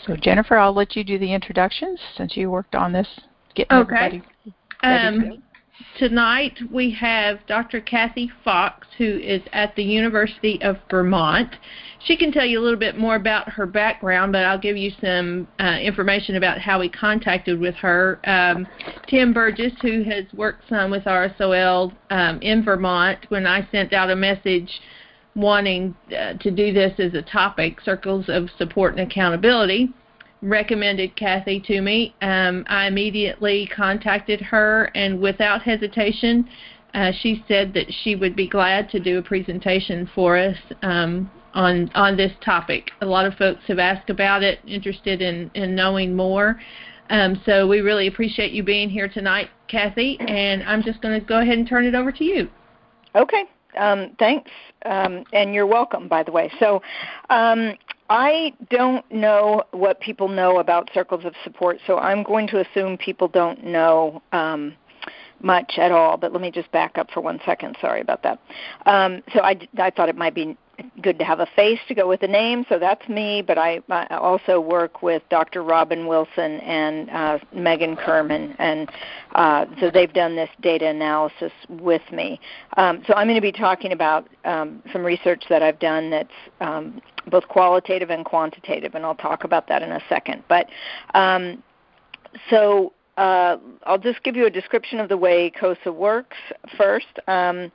So Jennifer, I'll let you do the introductions since you worked on this, getting everybody ready to go. Tonight we have Dr. Kathy Fox, who is at the University of Vermont. She can tell you a little bit more about her background, but I'll give you some information about how we contacted with her. Tim Burgess, who has worked some with RSOL in Vermont, when I sent out a message wanting to do this as a topic, Circles of Support and Accountability, recommended Kathy to me. I immediately contacted her, and without hesitation, she said that she would be glad to do a presentation for us on this topic. A lot of folks have asked about it, interested in knowing more. So we really appreciate you being here tonight, Kathy, and I'm just going to go ahead and turn it over to you. Okay. Thanks, and you're welcome, by the way. So I don't know what people know about Circles of Support, so I'm going to assume people don't know much at all, but let me just back up for 1 second. Sorry about that. So I thought it might be good to have a face to go with the name, so that's me, but I also work with Dr. Robin Wilson and Megan Kerman, and so they've done this data analysis with me. So I'm going to be talking about some research that I've done that's both qualitative and quantitative, and I'll talk about that in a second. But so I'll just give you a description of the way COSA works first, and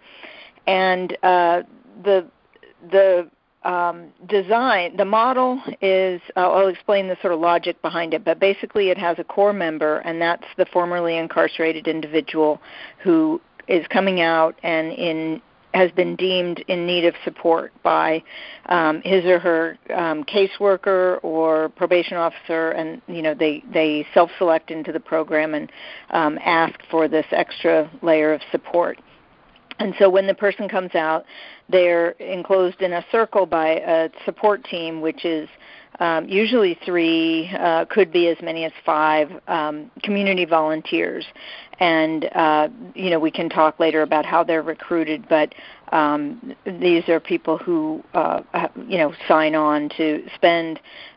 the design, the model is, I'll explain the sort of logic behind it, but basically it has a core member, and that's the formerly incarcerated individual who is coming out and has been deemed in need of support by his or her caseworker or probation officer, and they self-select into the program and ask for this extra layer of support. And so when the person comes out, they're enclosed in a circle by a support team, which is usually 3, could be as many as 5 community volunteers. And, we can talk later about how they're recruited, but these are people who, sign on to spend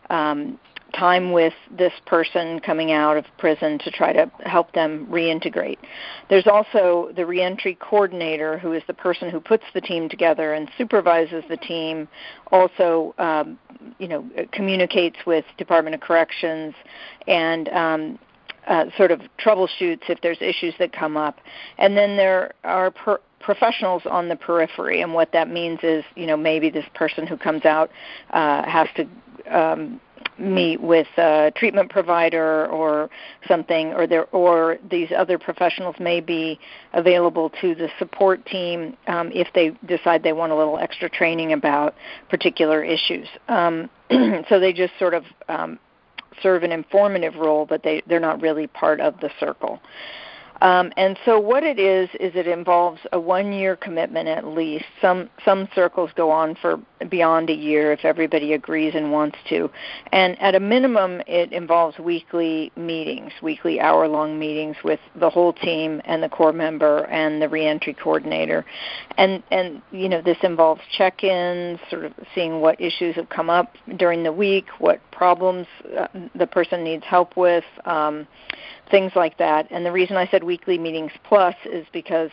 time with this person coming out of prison to try to help them reintegrate. There's also the reentry coordinator, who is the person who puts the team together and supervises the team, also communicates with Department of Corrections and sort of troubleshoots if there's issues that come up. And then there are professionals on the periphery, and what that means is, maybe this person who comes out has to meet with a treatment provider or something, or these other professionals may be available to the support team if they decide they want a little extra training about particular issues. So they just sort of serve an informative role, but they're not really part of the circle. And so what it is it involves a 1-year commitment at least. Some circles go on for beyond a year if everybody agrees and wants to. And at a minimum, it involves weekly meetings, weekly hour-long meetings with the whole team and the core member and the reentry coordinator. And this involves check-ins, sort of seeing what issues have come up during the week, what problems the person needs help with, things like that. And the reason I said weekly meetings plus is because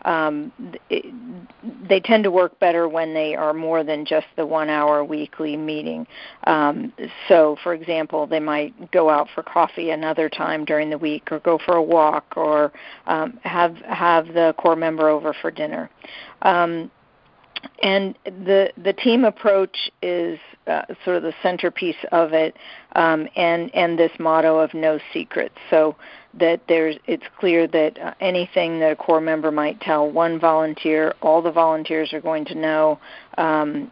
they tend to work better when they are more than just the 1-hour weekly meeting. So, for example, they might go out for coffee another time during the week, or go for a walk, or have the core member over for dinner. And the team approach is sort of the centerpiece of it, and this motto of no secrets, so that it's clear that anything that a core member might tell one volunteer, all the volunteers are going to know, and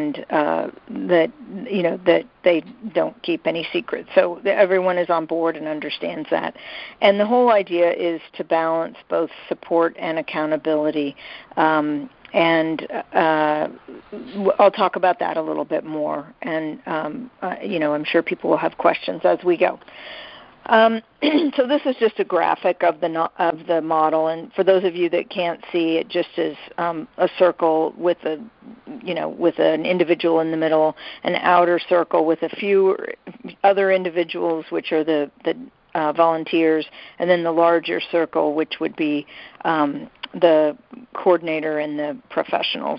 that they don't keep any secrets. So everyone is on board and understands that. And the whole idea is to balance both support and accountability. And I'll talk about that a little bit more. And, I'm sure people will have questions as we go. So this is just a graphic of the model, and for those of you that can't see, it just is a circle with with an individual in the middle, an outer circle with a few other individuals, which are the volunteers, and then the larger circle, which would be the coordinator and the professionals.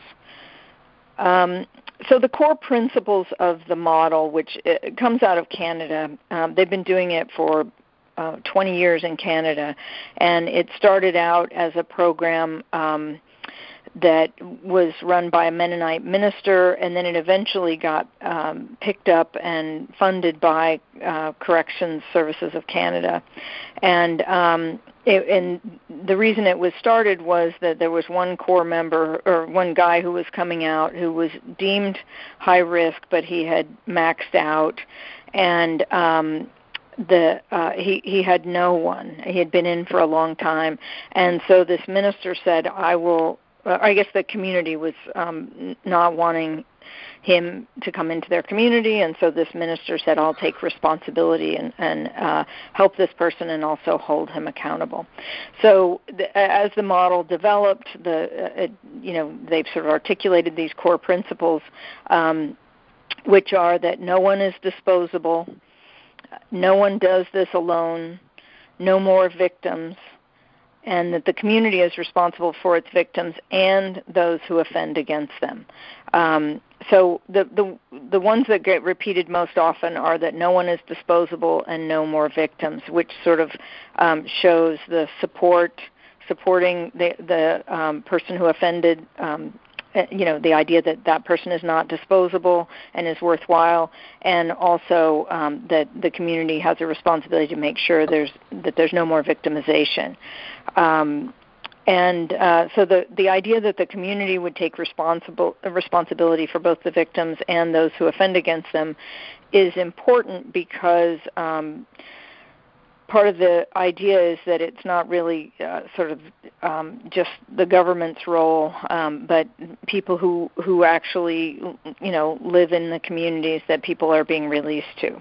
So the core principles of the model, which comes out of Canada, they've been doing it for 20 years in Canada, and it started out as a program that was run by a Mennonite minister, and then it eventually got picked up and funded by Corrections Services of Canada. And the reason it was started was that there was one core member, or one guy who was coming out who was deemed high risk, but he had maxed out, and he had no one. He had been in for a long time, and so this minister said, I guess the community was not wanting him to come into their community, and so this minister said, I'll take responsibility and help this person and also hold him accountable. So as the model developed, they've sort of articulated these core principles, which are that no one is disposable, no one does this alone, no more victims, and that the community is responsible for its victims and those who offend against them. So the ones that get repeated most often are that no one is disposable and no more victims, which sort of shows the supporting the person who offended, the idea that that person is not disposable and is worthwhile, and also that the community has a responsibility to make sure that there's no more victimization. So the idea that the community would take responsibility for both the victims and those who offend against them is important because part of the idea is that it's not really just the government's role, but people who actually live in the communities that people are being released to.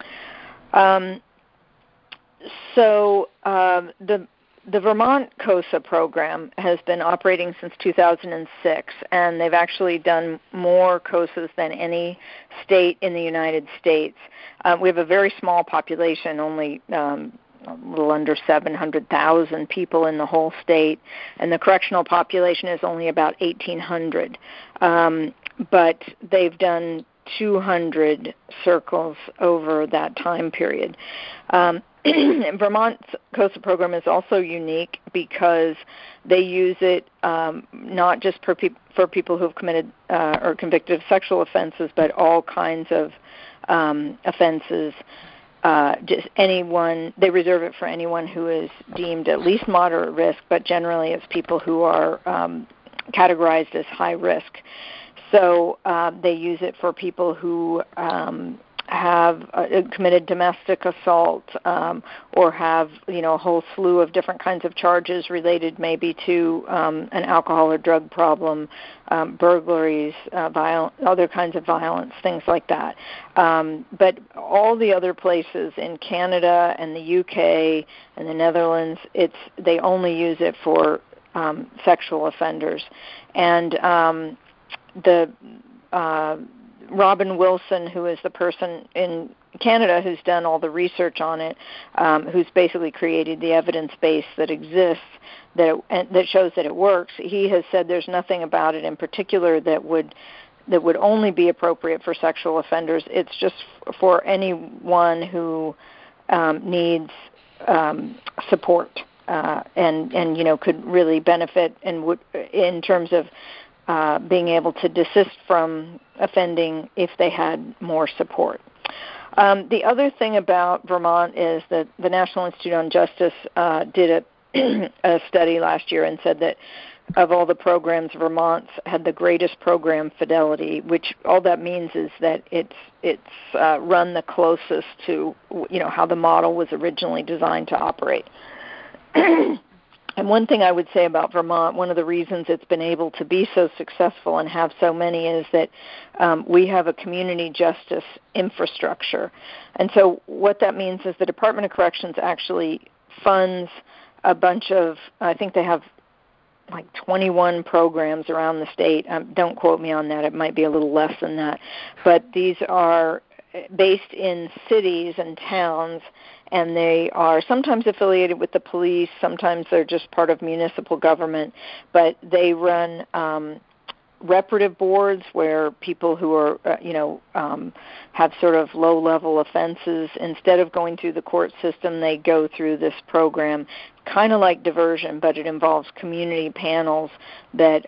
The Vermont COSA program has been operating since 2006, and they've actually done more COSAs than any state in the United States. We have a very small population, only a little under 700,000 people in the whole state, and the correctional population is only about 1,800. But they've done 200 circles over that time period. Vermont's COSA program is also unique because they use it not just for people who have committed or convicted of sexual offenses, but all kinds of offenses. Just anyone, they reserve it for anyone who is deemed at least moderate risk, but generally it's people who are categorized as high risk. So they use it for people who have committed domestic assault or have a whole slew of different kinds of charges related maybe to an alcohol or drug problem, burglaries, other kinds of violence, things like that. But all the other places in Canada and the UK and the Netherlands, they only use it for sexual offenders. And Robin Wilson, who is the person in Canada who's done all the research on it, who's basically created the evidence base that exists that shows that it works, he has said there's nothing about it in particular that would only be appropriate for sexual offenders. It's just for anyone who needs support and could really benefit in terms of being able to desist from offending if they had more support. The other thing about Vermont is that the National Institute on Justice did a study last year and said that of all the programs, Vermont's had the greatest program fidelity, which all that means is that it's run the closest to how the model was originally designed to operate. And one thing I would say about Vermont, one of the reasons it's been able to be so successful and have so many is that we have a community justice infrastructure. And so what that means is the Department of Corrections actually funds a bunch of, I think they have like 21 programs around the state. Don't quote me on that. It might be a little less than that. But these are based in cities and towns, and they are sometimes affiliated with the police, sometimes they're just part of municipal government, but they run reparative boards where people who are, have sort of low-level offenses, instead of going through the court system, they go through this program, kind of like diversion, but it involves community panels that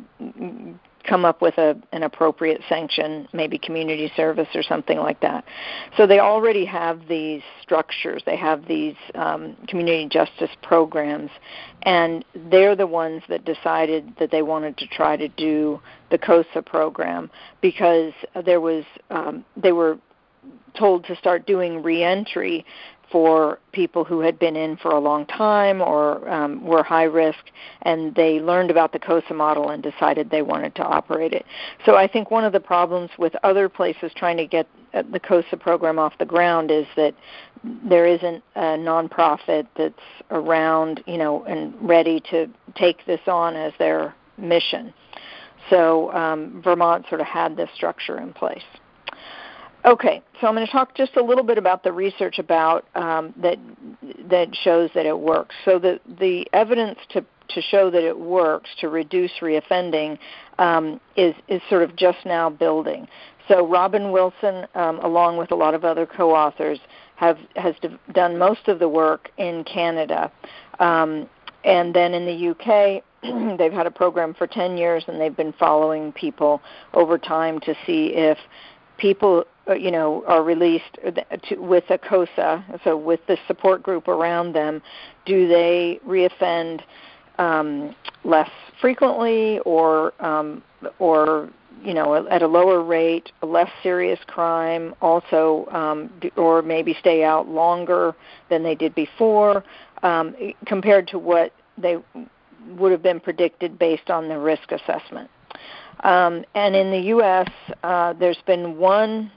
come up with an appropriate sanction, maybe community service or something like that. So they already have these structures. They have these community justice programs, and they're the ones that decided that they wanted to try to do the COSA program because they were told to start doing reentry for people who had been in for a long time or were high risk, and they learned about the COSA model and decided they wanted to operate it. So I think one of the problems with other places trying to get the COSA program off the ground is that there isn't a nonprofit that's around, and ready to take this on as their mission. So Vermont sort of had this structure in place. Okay, so I'm going to talk just a little bit about the research about that shows that it works. So the evidence to show that it works to reduce reoffending is sort of just now building. So Robin Wilson, along with a lot of other co-authors, has done most of the work in Canada, and then in the UK. They've had a program for 10 years, and they've been following people over time to see if people are released with a COSA, so with the support group around them, do they reoffend less frequently or at a lower rate, a less serious crime, also, or maybe stay out longer than they did before, compared to what they would have been predicted based on the risk assessment. And in the U.S., there's been one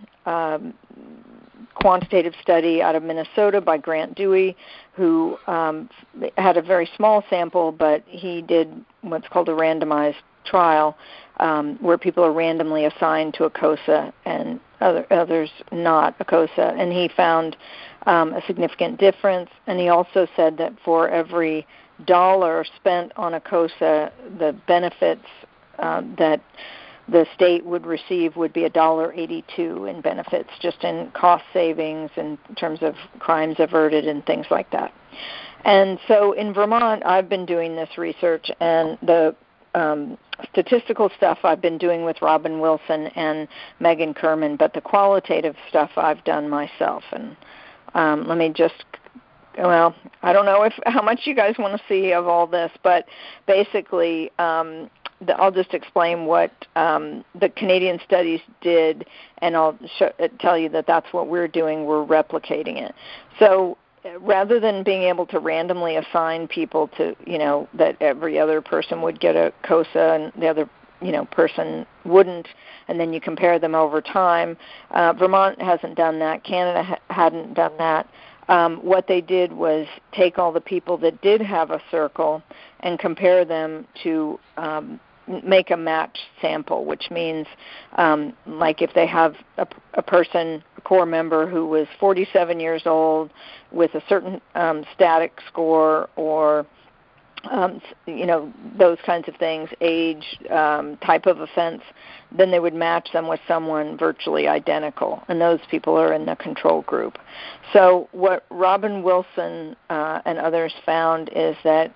quantitative study out of Minnesota by Grant Dewey, who had a very small sample, but he did what's called a randomized trial, where people are randomly assigned to a COSA and others not a COSA, and he found a significant difference. And he also said that for every dollar spent on a COSA, the benefits that the state would receive would be $1.82 in benefits, just in cost savings in terms of crimes averted and things like that. And so in Vermont, I've been doing this research, and the statistical stuff I've been doing with Robin Wilson and Megan Kerman, but the qualitative stuff I've done myself. And let me just, I don't know how much you guys want to see of all this, but basically I'll just explain what the Canadian studies did, and I'll tell you that that's what we're doing. We're replicating it. So rather than being able to randomly assign people to, that every other person would get a COSA and the other, person wouldn't, and then you compare them over time, Vermont hasn't done that. Canada hadn't done that. What they did was take all the people that did have a circle and compare them to make a matched sample, which means like if they have a person, a core member who was 47 years old with a certain static score or those kinds of things, age, type of offense, then they would match them with someone virtually identical, and those people are in the control group. So what Robin Wilson and others found is that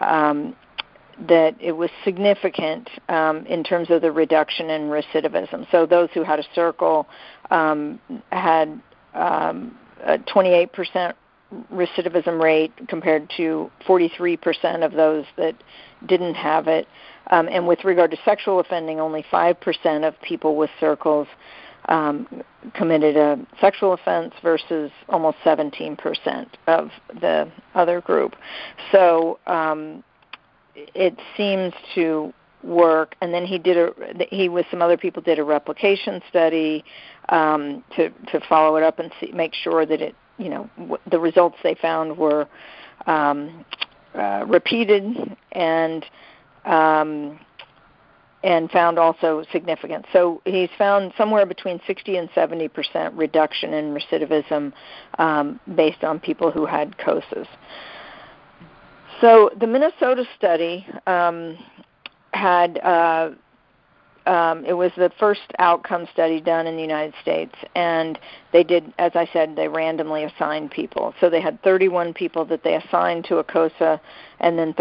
it was significant in terms of the reduction in recidivism. So those who had a circle had a 28% recidivism rate compared to 43% of those that didn't have it. And with regard to sexual offending, only 5% of people with circles committed a sexual offense versus almost 17% of the other group. So it seems to work. And then he with some other people did a replication study to follow it up and make sure that the results they found were and found also significant. So he's found somewhere between 60 and 70% reduction in recidivism based on people who had COSAs. So the Minnesota study had it was the first outcome study done in the United States, and they did, as I said, they randomly assigned people. So they had 31 people that they assigned to a COSA, and then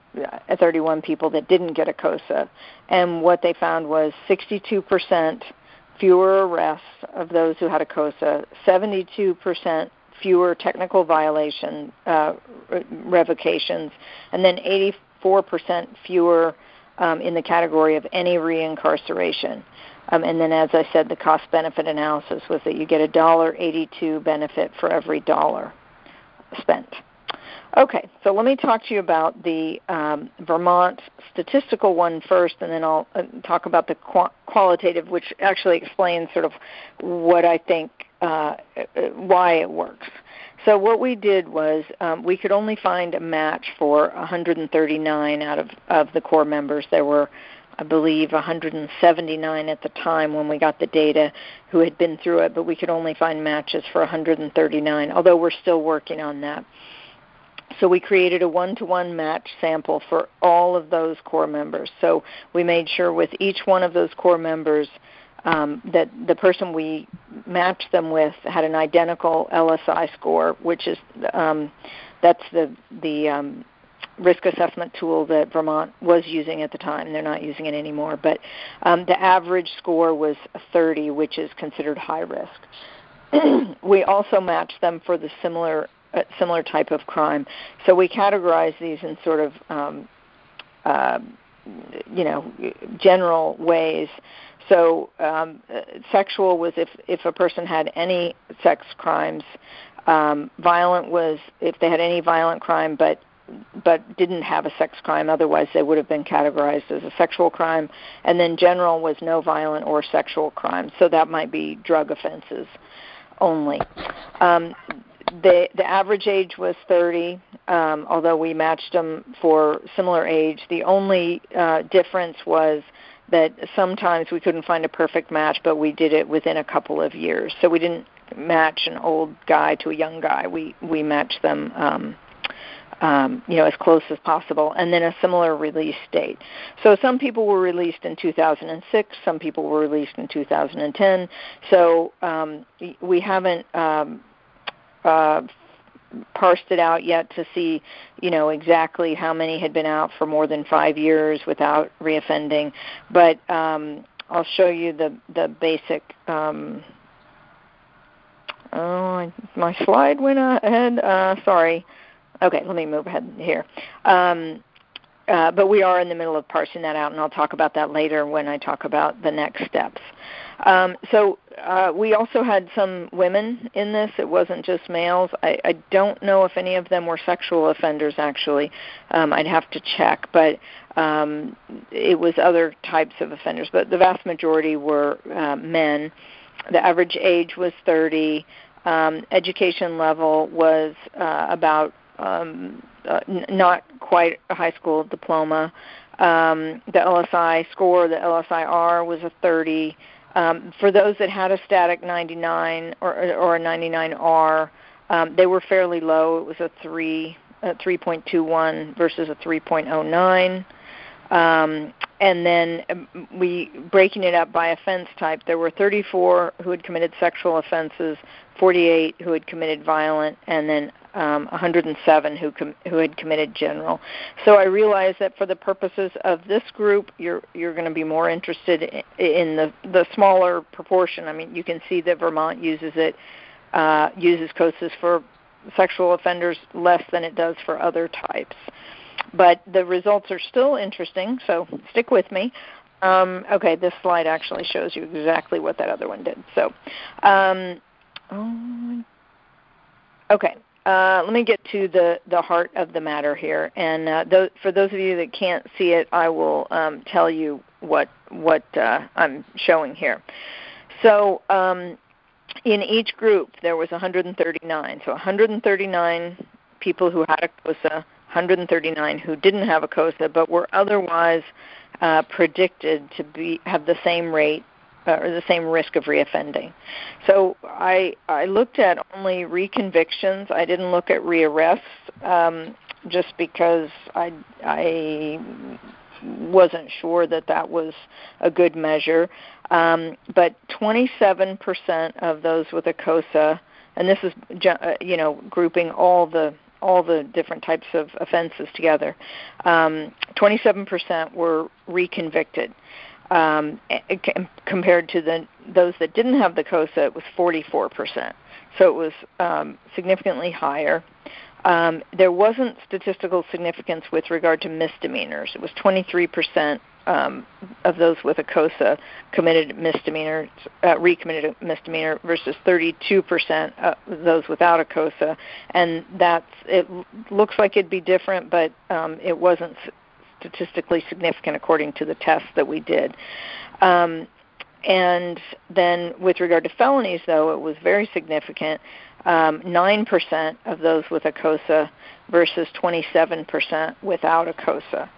31 people that didn't get a COSA. And what they found was 62% fewer arrests of those who had a COSA, 72% fewer technical violation revocations, and then 84% fewer in the category of any reincarceration. And then, as I said, the cost-benefit analysis was that you get $1.82 benefit for every dollar spent. Okay, so let me talk to you about the Vermont statistical one first, and then I'll talk about the qualitative, which actually explains sort of what I think, why it works. So what we did was we could only find a match for 139 out of the core members. There were, I believe, 179 at the time when we got the data who had been through it, but we could only find matches for 139, although we're still working on that. So we created a one-to-one match sample for all of those core members. So we made sure with each one of those core members that the person we matched them with had an identical LSI score, which is that's the risk assessment tool that Vermont was using at the time. They're not using it anymore. But the average score was 30, which is considered high risk. We also matched them for the similar type of crime. So we categorize these in sort of general ways. So sexual was if a person had any sex crimes. Violent was if they had any violent crime but didn't have a sex crime. Otherwise, they would have been categorized as a sexual crime. And then general was no violent or sexual crime. So that might be drug offenses only. The average age was 30, although we matched them for similar age. The only difference was that sometimes we couldn't find a perfect match, but we did it within a couple of years. So we didn't match an old guy to a young guy. We matched them as close as possible, and then a similar release date. So some people were released in 2006, some people were released in 2010. So we haven't parsed it out yet to see, exactly how many had been out for more than 5 years without reoffending. But I'll show you the basic. My slide went ahead. Sorry. Okay, let me move ahead here. But we are in the middle of parsing that out, and I'll talk about that later when I talk about the next steps. So we also had some women in this. It wasn't just males. I don't know if any of them were sexual offenders, actually. I'd have to check, but it was other types of offenders. But the vast majority were men. The average age was 30. Education level was about not quite a high school diploma. The LSI score, the LSIR, was a 30. For those that had a static 99 or a 99R, they were fairly low. It was a 3.21 versus a 3.09. And then breaking it up by offense type, there were 34 who had committed sexual offenses, 48 who had committed violent, and then 107 who had committed general. So I realized that for the purposes of this group, you're going to be more interested in the smaller proportion. I mean, you can see that Vermont uses COSAs for sexual offenders less than it does for other types. But the results are still interesting, so stick with me. Okay, this slide actually shows you exactly what that other one did. So, okay, let me get to the heart of the matter here. And for those of you that can't see it, I will tell you what I'm showing here. So in each group, there was 139. So 139 people who had a COSA, 139 who didn't have a COSA but were otherwise predicted to have the same rate or the same risk of reoffending. So I looked at only reconvictions. I didn't look at rearrests just because I wasn't sure that was a good measure. But 27% of those with a COSA, and this is grouping all the different types of offenses together, 27% were reconvicted. Compared to those that didn't have the COSA, it was 44%. So it was significantly higher. There wasn't statistical significance with regard to misdemeanors. It was 23% of those with a COSA committed misdemeanors, recommitted a misdemeanor versus 32% of those without a COSA. And it looks like it'd be different, but it wasn't statistically significant according to the tests that we did. And then with regard to felonies, though, it was very significant. 9% of those with a COSA versus 27% without a COSA.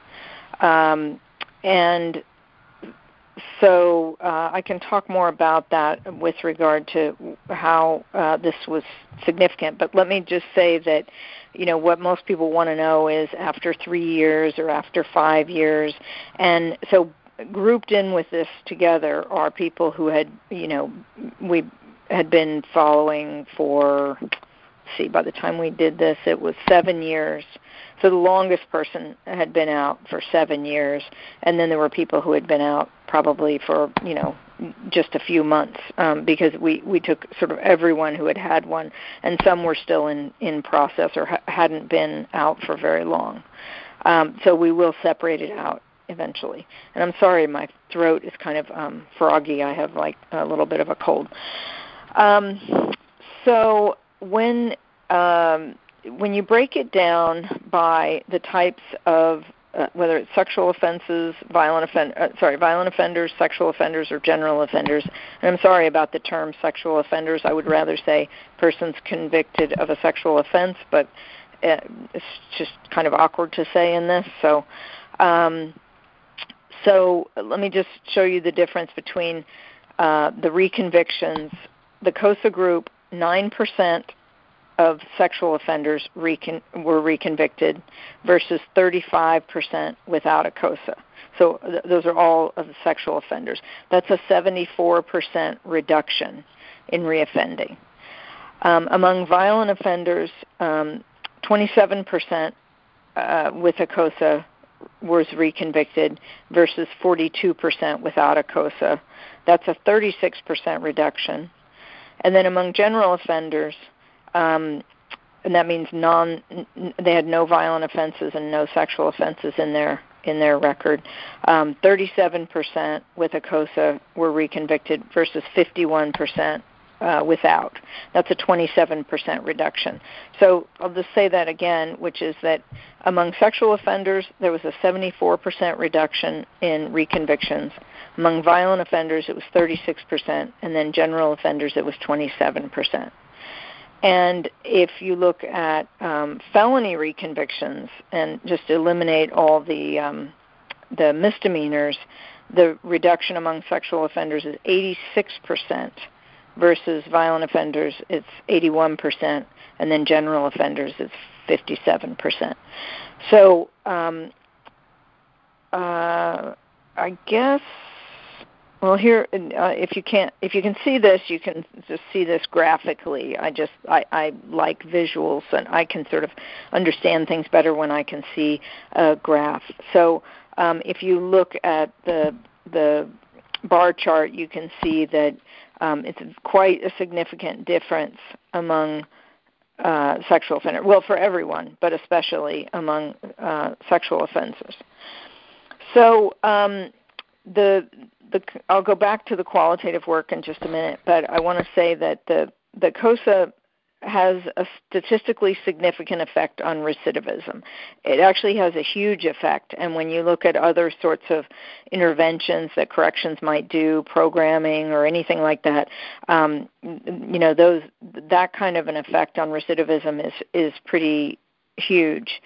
And so I can talk more about that with regard to how this was significant. But let me just say that, what most people want to know is after 3 years or after 5 years. And so grouped in with this together are people who had, we had been following for, by the time we did this, it was 7 years. So the longest person had been out for 7 years, and then there were people who had been out probably for, just a few months, because we took sort of everyone who had one, and some were still in process or hadn't been out for very long. So we will separate it out eventually. And I'm sorry, my throat is kind of froggy. I have like a little bit of a cold. So when you break it down by the types of whether it's sexual offenses, violent offenders, sexual offenders, or general offenders, and I'm sorry about the term sexual offenders. I would rather say persons convicted of a sexual offense, but it's just kind of awkward to say in this. So let me just show you the difference between the reconvictions. The COSA group, 9% of sexual offenders were reconvicted versus 35% without a COSA. So those are all of the sexual offenders. That's a 74% reduction in reoffending. Among violent offenders, 27% with a COSA was reconvicted versus 42% without a COSA. That's a 36% reduction. And then among general offenders, and that means they had no violent offenses and no sexual offenses in their record. 37% with a COSA were reconvicted versus 51% without. That's a 27% reduction. So I'll just say that again, which is that among sexual offenders, there was a 74% reduction in reconvictions. Among violent offenders, it was 36%, and then general offenders, it was 27%. And if you look at felony reconvictions and just eliminate all the misdemeanors, the reduction among sexual offenders is 86% versus violent offenders, it's 81%, and then general offenders, it's 57%. So I guess. Well, here, if you can see this, you can just see this graphically. I like visuals, and I can sort of understand things better when I can see a graph. So if you look at the bar chart, you can see that it's quite a significant difference among sexual offenders. Well, for everyone, but especially among sexual offenses. So I'll go back to the qualitative work in just a minute, but I want to say that the COSA has a statistically significant effect on recidivism. It actually has a huge effect, and when you look at other sorts of interventions that corrections might do, programming or anything like that, that kind of an effect on recidivism is pretty huge.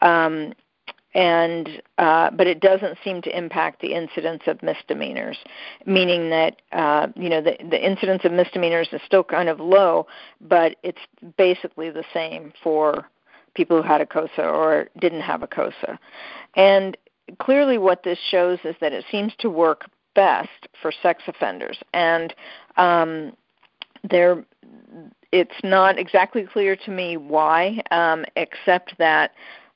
But it doesn't seem to impact the incidence of misdemeanors, meaning that the incidence of misdemeanors is still kind of low, but it's basically the same for people who had a COSA or didn't have a COSA. And clearly what this shows is that it seems to work best for sex offenders. And it's not exactly clear to me why, except that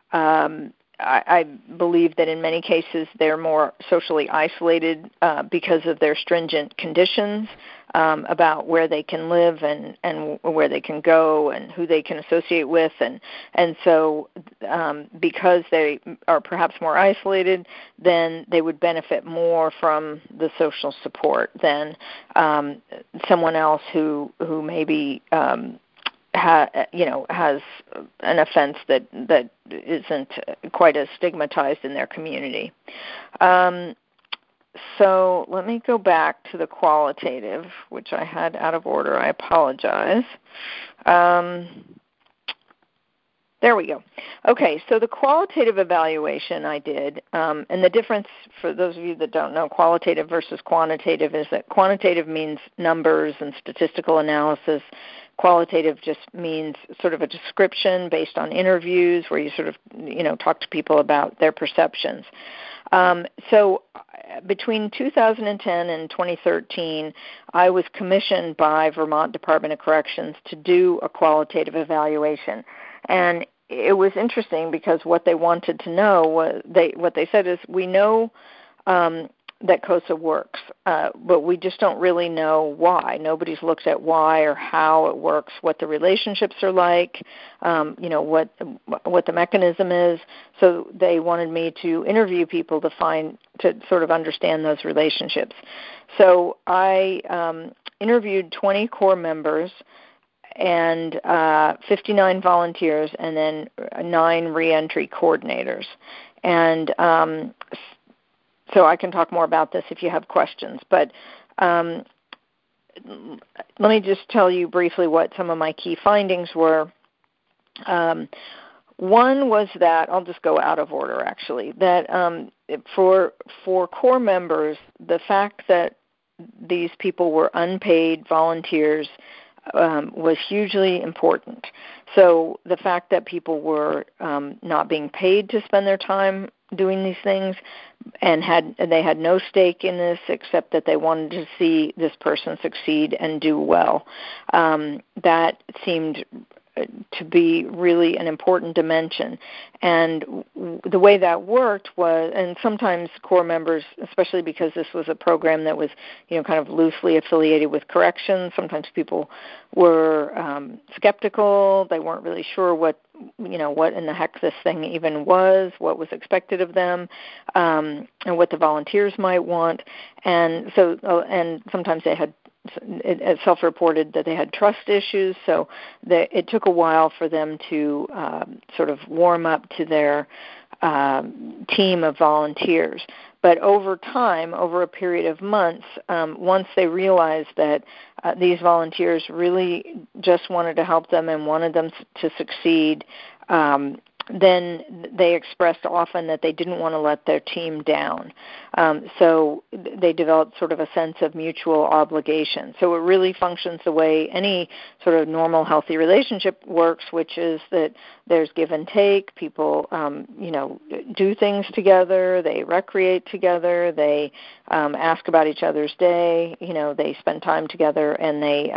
I believe that in many cases they're more socially isolated because of their stringent conditions about where they can live and where they can go and who they can associate with. And so because they are perhaps more isolated, then they would benefit more from the social support than someone else who maybe has an offense that isn't quite as stigmatized in their community. So let me go back to the qualitative, which I had out of order. I apologize. There we go. Okay, so the qualitative evaluation I did, and the difference for those of you that don't know, qualitative versus quantitative, is that quantitative means numbers and statistical analysis. Qualitative just means sort of a description based on interviews where you sort of, talk to people about their perceptions. So between 2010 and 2013, I was commissioned by Vermont Department of Corrections to do a qualitative evaluation. And it was interesting because what they wanted to know was, what they said is, we know that COSA works, but we just don't really know why. Nobody's looked at why or how it works, what the relationships are like, what the mechanism is. So they wanted me to interview people to sort of understand those relationships. So I interviewed 20 Corps members and 59 volunteers, and then 9 reentry coordinators. And so I can talk more about this if you have questions. But let me just tell you briefly what some of my key findings were. One was that, I'll just go out of order actually, that for Corps members, the fact that these people were unpaid volunteers was hugely important. So the fact that people were not being paid to spend their time doing these things, and they had no stake in this except that they wanted to see this person succeed and do well. That seemed to be really an important dimension. And the way that worked was, and sometimes Corps members, especially because this was a program that was, kind of loosely affiliated with corrections, sometimes people were skeptical. They weren't really sure what in the heck this thing even was, what was expected of them, and what the volunteers might want. And so, and sometimes they had, it self-reported that they had trust issues, so it took a while for them to sort of warm up to their team of volunteers. But over time, over a period of months, once they realized that these volunteers really just wanted to help them and wanted them to succeed, then they expressed often that they didn't want to let their team down. So they developed sort of a sense of mutual obligation. So it really functions the way any sort of normal, healthy relationship works, which is that there's give and take. People, do things together. They recreate together. They ask about each other's day. They spend time together, and they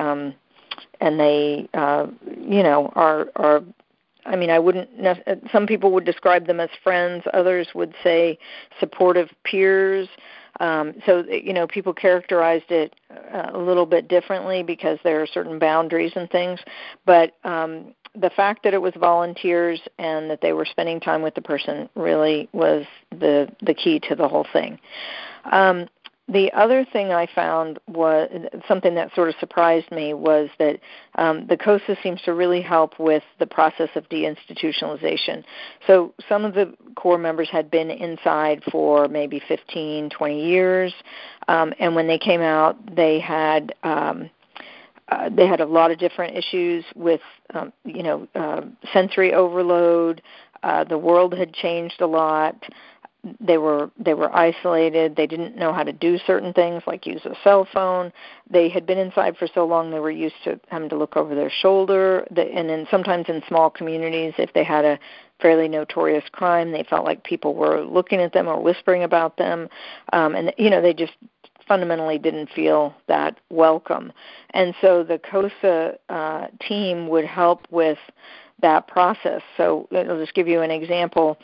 are. I wouldn't. Some people would describe them as friends. Others would say supportive peers. So people characterized it a little bit differently because there are certain boundaries and things. But the fact that it was volunteers and that they were spending time with the person really was the key to the whole thing. The other thing I found was something that sort of surprised me was that the COSA seems to really help with the process of deinstitutionalization. So some of the Corps members had been inside for maybe 15, 20 years, and when they came out, they had they had a lot of different issues with, sensory overload. The world had changed a lot. They were isolated. They didn't know how to do certain things like use a cell phone. They had been inside for so long they were used to having to look over their shoulder. And then sometimes in small communities, if they had a fairly notorious crime, they felt like people were looking at them or whispering about them. They just fundamentally didn't feel that welcome. And so the COSA team would help with that process. So I'll just give you an example.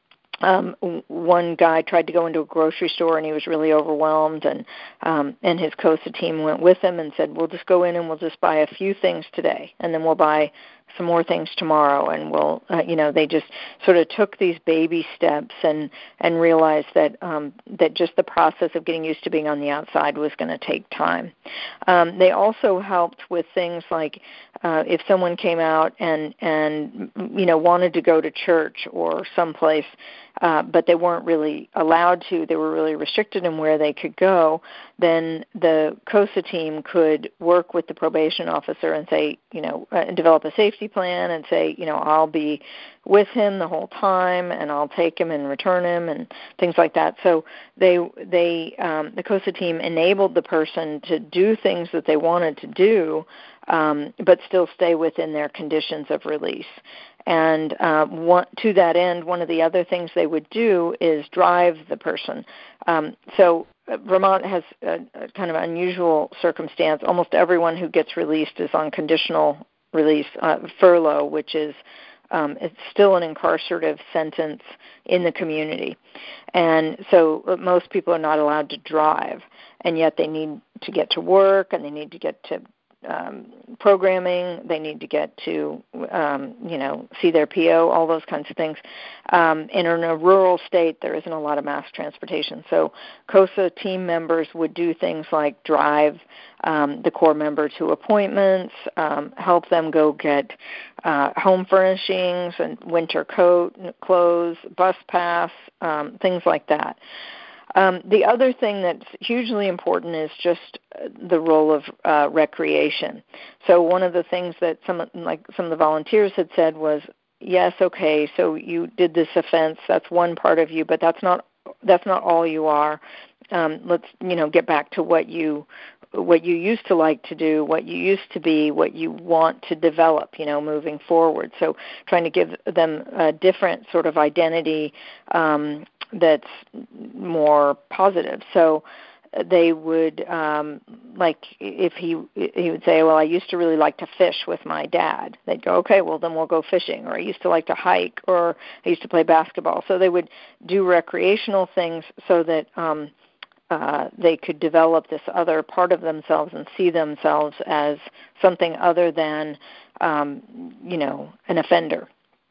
One guy tried to go into a grocery store and he was really overwhelmed, and his COSA team went with him and said, we'll just go in and we'll just buy a few things today, and then we'll buy some more things tomorrow, and we'll, they just sort of took these baby steps and realized that just the process of getting used to being on the outside was going to take time. They also helped with things like if someone came out and wanted to go to church or someplace, but they weren't really allowed to, they were really restricted in where they could go, then the COSA team could work with the probation officer and say, develop a safety plan and say, I'll be with him the whole time and I'll take him and return him and things like that. So the COSA team enabled the person to do things that they wanted to do, but still stay within their conditions of release. And to that end, one of the other things they would do is drive the person. So Vermont has a kind of unusual circumstance. Almost everyone who gets released is on conditional release, furlough, which is it's still an incarcerative sentence in the community. And so most people are not allowed to drive, and yet they need to get to work and they need to get to programming, they need to get to, see their PO, all those kinds of things. And in a rural state, there isn't a lot of mass transportation. So COSA team members would do things like drive the core member to appointments, help them go get home furnishings and winter coat, clothes, bus pass, things like that. The other thing that's hugely important is just the role of recreation. So one of the things that some of the volunteers had said was, yes, okay, so you did this offense, that's one part of you, but that's not all you are. Let's get back to what you used to like to do, what you used to be, what you want to develop, moving forward. So trying to give them a different sort of identity that's more positive. So they would, if he would say, well, I used to really like to fish with my dad. They'd go, okay, well, then we'll go fishing. Or I used to like to hike, or I used to play basketball. So they would do recreational things so that they could develop this other part of themselves and see themselves as something other than, an offender.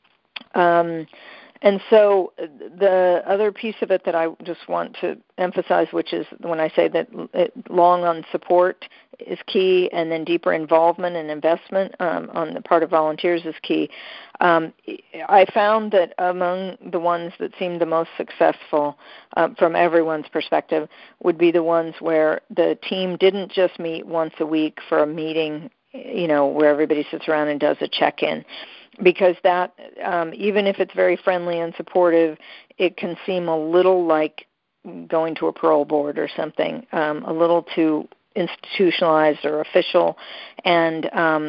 And so the other piece of it that I just want to emphasize, which is when I say that long on support is key, and then deeper involvement and investment on the part of volunteers is key. I found that among the ones that seemed the most successful from everyone's perspective would be the ones where the team didn't just meet once a week for a meeting, where everybody sits around and does a check-in. Because that, even if it's very friendly and supportive, it can seem a little like going to a parole board or something, a little too institutionalized or official, and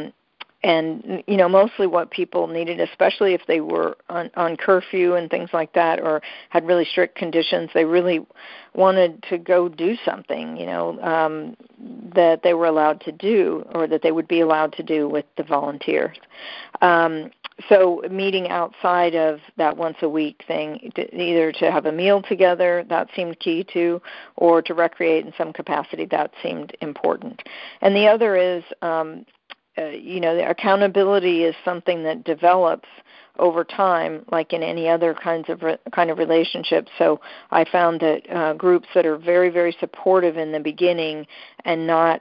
mostly what people needed, especially if they were on curfew and things like that, or had really strict conditions, they really wanted to go do something, that they were allowed to do, or that they would be allowed to do with the volunteers. So meeting outside of that once a week thing, either to have a meal together, that seemed key too, or to recreate in some capacity, that seemed important. And the other is, the accountability is something that develops over time, like in any other kind of relationship. So I found that groups that are very, very supportive in the beginning and not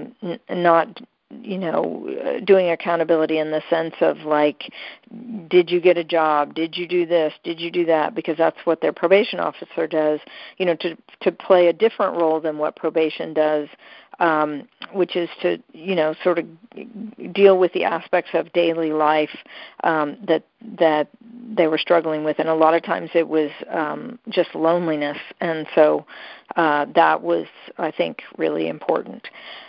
doing accountability in the sense of like, did you get a job? Did you do this? Did you do that? Because that's what their probation officer does, to play a different role than what probation does. which is to, sort of deal with the aspects of daily life that they were struggling with. And a lot of times it was just loneliness. And so that was, I think, really important.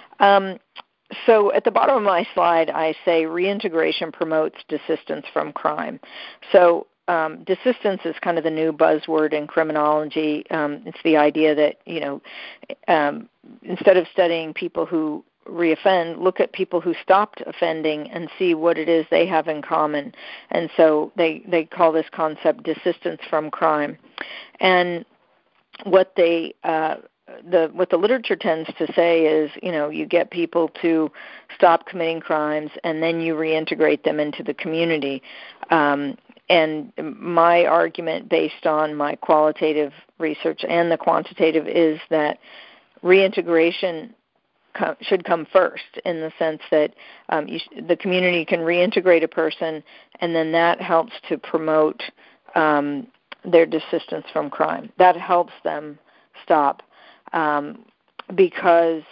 So at the bottom of my slide, I say reintegration promotes desistance from crime. So desistance is kind of the new buzzword in criminology. It's the idea that, instead of studying people who reoffend, look at people who stopped offending and see what it is they have in common. And so they call this concept desistance from crime. And what what the literature tends to say is, you get people to stop committing crimes and then you reintegrate them into the community. And my argument, based on my qualitative research and the quantitative, is that reintegration should come first, in the sense that the community can reintegrate a person, and then that helps to promote their desistance from crime. That helps them stop, because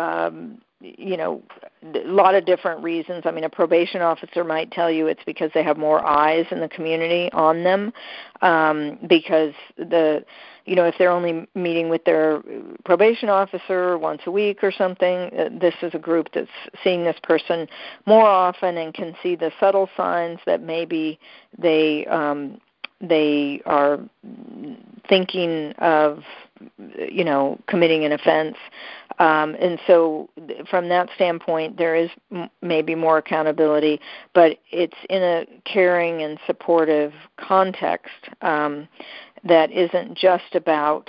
a lot of different reasons. I mean, a probation officer might tell you it's because they have more eyes in the community on them, because if they're only meeting with their probation officer once a week or something, this is a group that's seeing this person more often and can see the subtle signs that maybe they are thinking of, committing an offense. And so from that standpoint, there is maybe more accountability, but it's in a caring and supportive context that isn't just about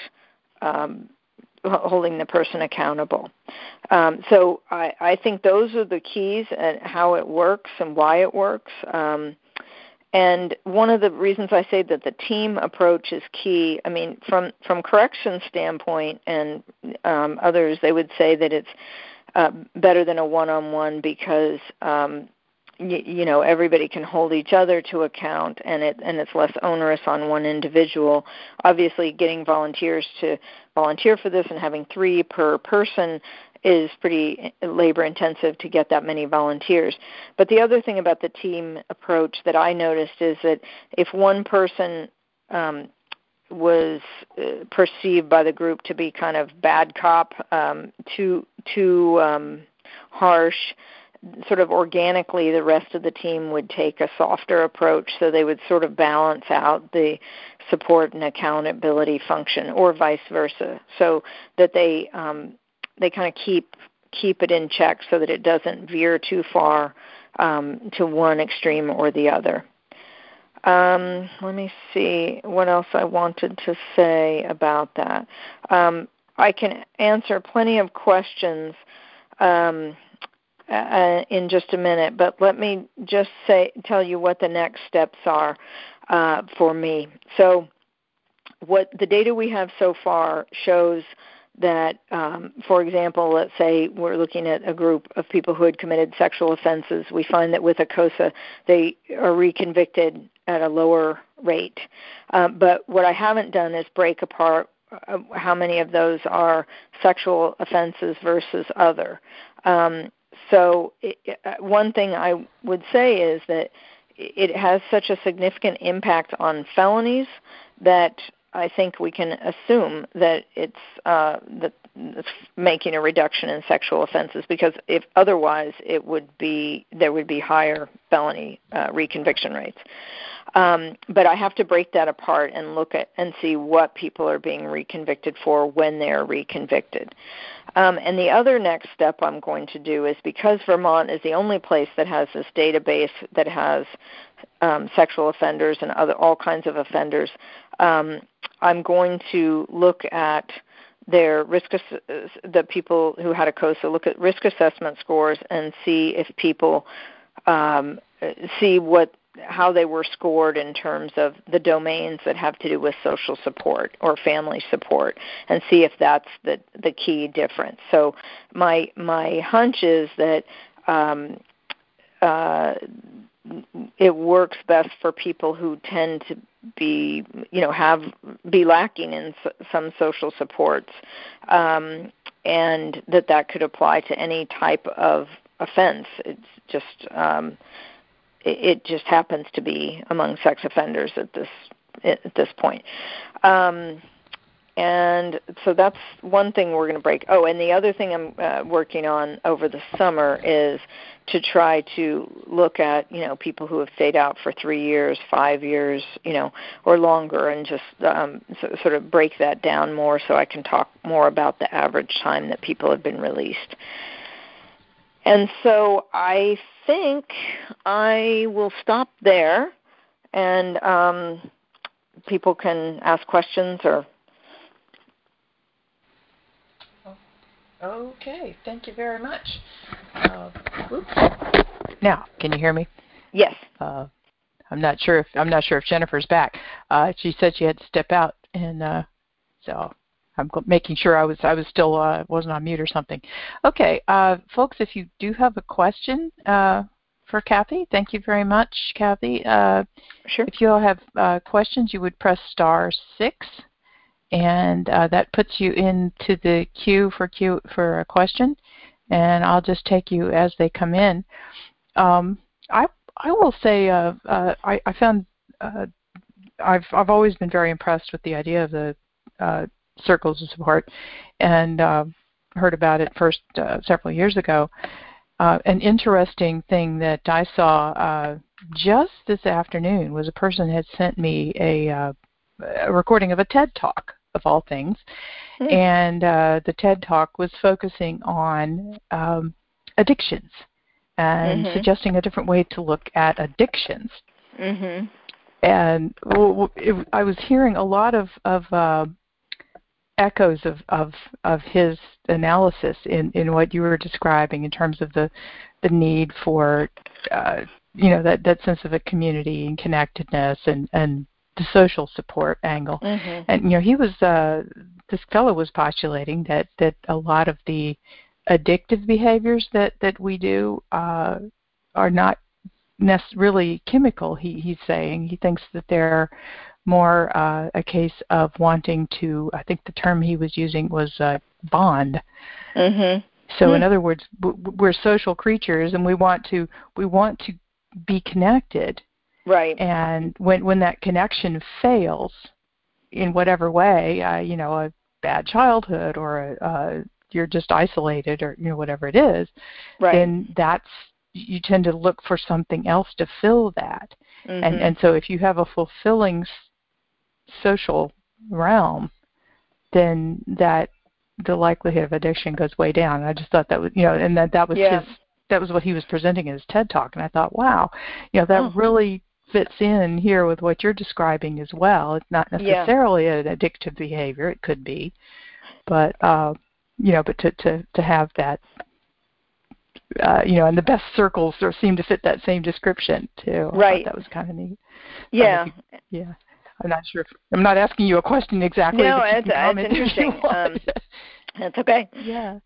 holding the person accountable. So I think those are the keys at how it works and why it works. And one of the reasons I say that the team approach is key, I mean, from corrections standpoint and others, they would say that it's better than a one-on-one because, everybody can hold each other to account, and it's less onerous on one individual. Obviously, getting volunteers to volunteer for this and having 3 per person is pretty labor-intensive to get that many volunteers. But the other thing about the team approach that I noticed is that if one person was perceived by the group to be kind of bad cop, too harsh, sort of organically the rest of the team would take a softer approach, so they would sort of balance out the support and accountability function, or vice versa, so that they kind of keep it in check so that it doesn't veer too far to one extreme or the other. Let me see what else I wanted to say about that. I can answer plenty of questions in just a minute, but let me just tell you what the next steps are for me. So what the data we have so far shows that, for example, let's say we're looking at a group of people who had committed sexual offenses. We find that with ACOSA, they are reconvicted at a lower rate. But what I haven't done is break apart how many of those are sexual offenses versus other. So one thing I would say is that it has such a significant impact on felonies that I think we can assume that it's making a reduction in sexual offenses, because if otherwise there would be higher felony reconviction rates. But I have to break that apart and look at and see what people are being reconvicted for when they're reconvicted. And the other next step I'm going to do is, because Vermont is the only place that has this database that has sexual offenders and all kinds of offenders, I'm going to look at their the people who had ACOSA, look at risk assessment scores and see if people see how they were scored in terms of the domains that have to do with social support or family support, and see if that's the key difference. So my hunch is that it works best for people who tend to be lacking in some social supports, and and that could apply to any type of offense. It's just it just happens to be among sex offenders at this point. And so that's one thing we're going to break. Oh, and the other thing I'm working on over the summer is to try to look at, people who have stayed out for 3 years, 5 years, or longer, and just sort of break that down more so I can talk more about the average time that people have been released. And so I think I will stop there, and people can ask questions or... Okay, thank you very much. Now, can you hear me? Yes. I'm not sure if Jennifer's back. She said she had to step out, and so I'm making sure I was still wasn't on mute or something. Okay, folks, if you do have a question for Kathy, thank you very much, Kathy. Sure. If you all have questions, you would press *6. And that puts you into the queue for a question, and I'll just take you as they come in. I will say I found I've always been very impressed with the idea of the circles of support, and heard about it first several years ago. An interesting thing that I saw just this afternoon was a person had sent me a recording of a TED Talk, of all things. And the TED Talk was focusing on addictions and suggesting a different way to look at addictions. And I was hearing a lot of echoes of his analysis in what you were describing in terms of the need for that sense of a community and connectedness and the social support angle. And he was this fellow was postulating that a lot of the addictive behaviors that we do are not really chemical. He's saying he thinks that they're more a case of wanting to, I think the term he was using was bond. So in other words, we're social creatures, and we want to be connected. Right. And when that connection fails in whatever way, a bad childhood or you're just isolated or whatever it is, right. then you tend to look for something else to fill that. And so if you have a fulfilling social realm, then the likelihood of addiction goes way down. And I just thought that was and that was that was what he was presenting in his TED Talk, and I thought, wow, that really fits in here with what you're describing as well. It's not necessarily an addictive behavior; it could be, but but to have that, and the best circles seem to fit that same description too. Right. I thought that was kind of neat. Yeah. I'm not sure. I'm not asking you a question exactly. No, it's interesting. That's okay. Yeah.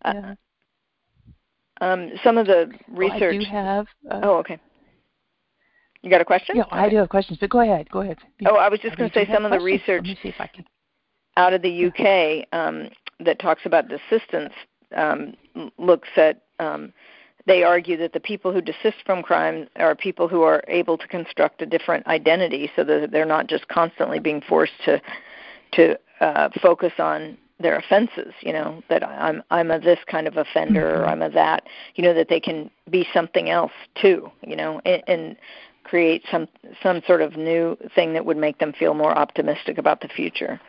Some of the research. I do have. Okay. You got a question? Yeah, okay. I do have questions, but go ahead. I was just going to say some of the research Let me see if I can. out of the UK that talks about desistance looks at. They argue that the people who desist from crime are people who are able to construct a different identity, so that they're not just constantly being forced to focus on their offenses. That I'm a this kind of offender, or I'm a that. That they can be something else too. And create some sort of new thing that would make them feel more optimistic about the future.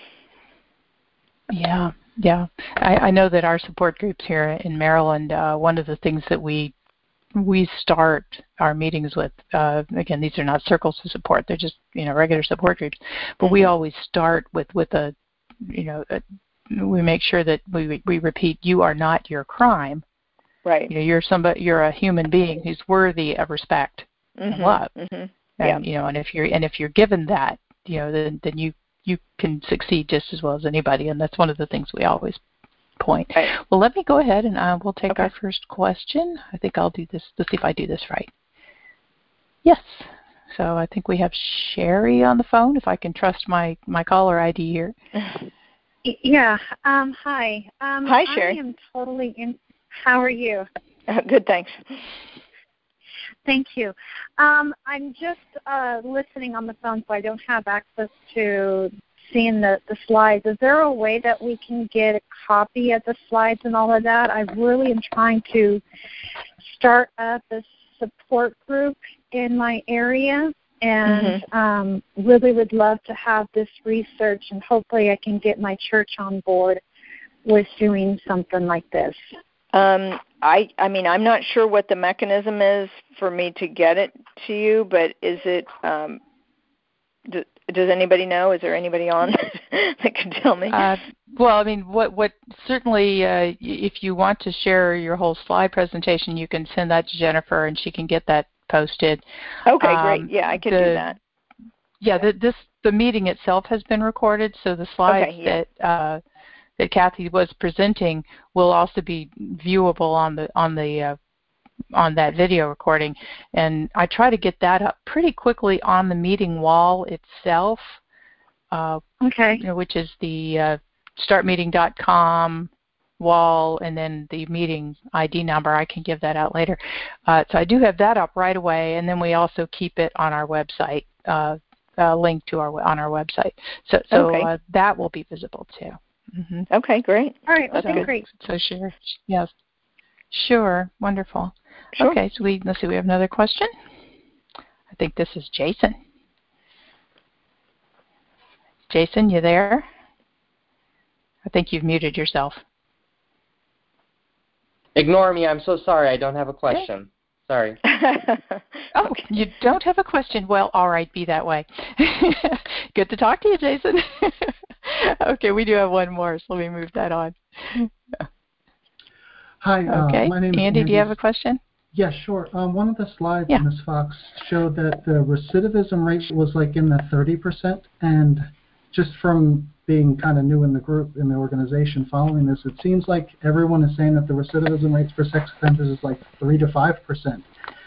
Yeah. I know that our support groups here in Maryland, one of the things that we start our meetings with, again, these are not circles of support, they're just, regular support groups, but we always start with a we make sure that we repeat, you are not your crime. Right. You're a human being who's worthy of respect and love. And, and if you're given that, then you can succeed just as well as anybody, and that's one of the things we always point. Right. Well, let me go ahead and we'll take our first question. I think I'll do this. Let's see if I do this right. Yes. So I think we have Sherry on the phone, if I can trust my caller ID here. Yeah. Hi. Hi, Sherry. I am totally in. How are you? Good, thanks. Thank you. I'm just listening on the phone, so I don't have access to seeing the slides. Is there a way that we can get a copy of the slides and all of that? I really am trying to start up a support group in my area, and really would love to have this research, and hopefully I can get my church on board with doing something like this. I mean, I'm not sure what the mechanism is for me to get it to you, but is it, does anybody know? Is there anybody on that can tell me? Well, I mean, what certainly, if you want to share your whole slide presentation, you can send that to Jennifer, and she can get that posted. Okay, great. Yeah, I could do that. Yeah, the meeting itself has been recorded, so the slides that Kathy was presenting will also be viewable on that video recording, and I try to get that up pretty quickly on the meeting wall itself. Which is the startmeeting.com wall, and then the meeting ID number. I can give that out later. So I do have that up right away, and then we also keep it on our website, linked to on our website. So that will be visible too. Mm-hmm. Okay, great. All right, okay, great. So sure, yes, sure, wonderful. Sure. Okay, so let's see. We have another question. I think this is Jason. Jason, you there? I think you've muted yourself. Ignore me. I'm so sorry. I don't have a question. Sorry. Oh, you don't have a question? Well, all right, be that way. Good to talk to you, Jason. Okay, we do have one more, so let me move that on. Hi, okay. My name is Andy, do you have a question? Yeah, sure. One of the slides, Ms. Fox, showed that the recidivism rate was like in the 30%, and just from being kind of new in the group, in the organization following this, it seems like everyone is saying that the recidivism rates for sex offenders is like 3 to 5%.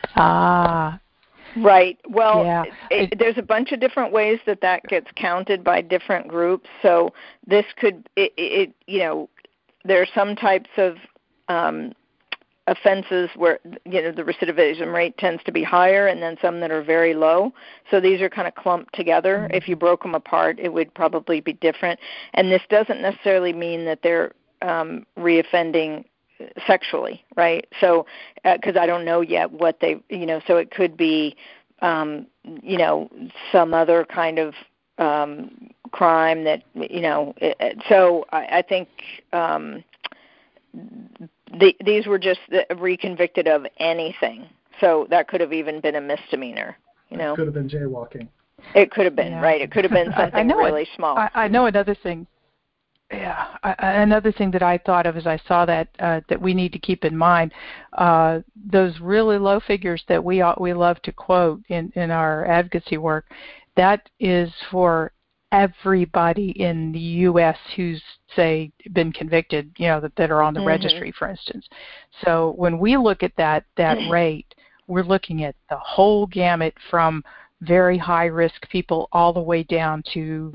Right. Well, there's a bunch of different ways that gets counted by different groups. So this could, there are some types of offenses where the recidivism rate tends to be higher, and then some that are very low. So these are kind of clumped together. If you broke them apart, it would probably be different. And this doesn't necessarily mean that they're reoffending sexually, right? So because I don't know yet what they, so it could be, some other kind of crime that, so I think these were just reconvicted of anything. So that could have even been a misdemeanor, It could have been jaywalking. It could have been, right. It could have been something really small. I know another thing. Yeah, another thing that I thought of as I saw that that we need to keep in mind, those really low figures that we love to quote in our advocacy work, that is for everybody in the U.S. who's, say, been convicted, that are on the registry, for instance. So when we look at that rate, we're looking at the whole gamut from very high-risk people all the way down to,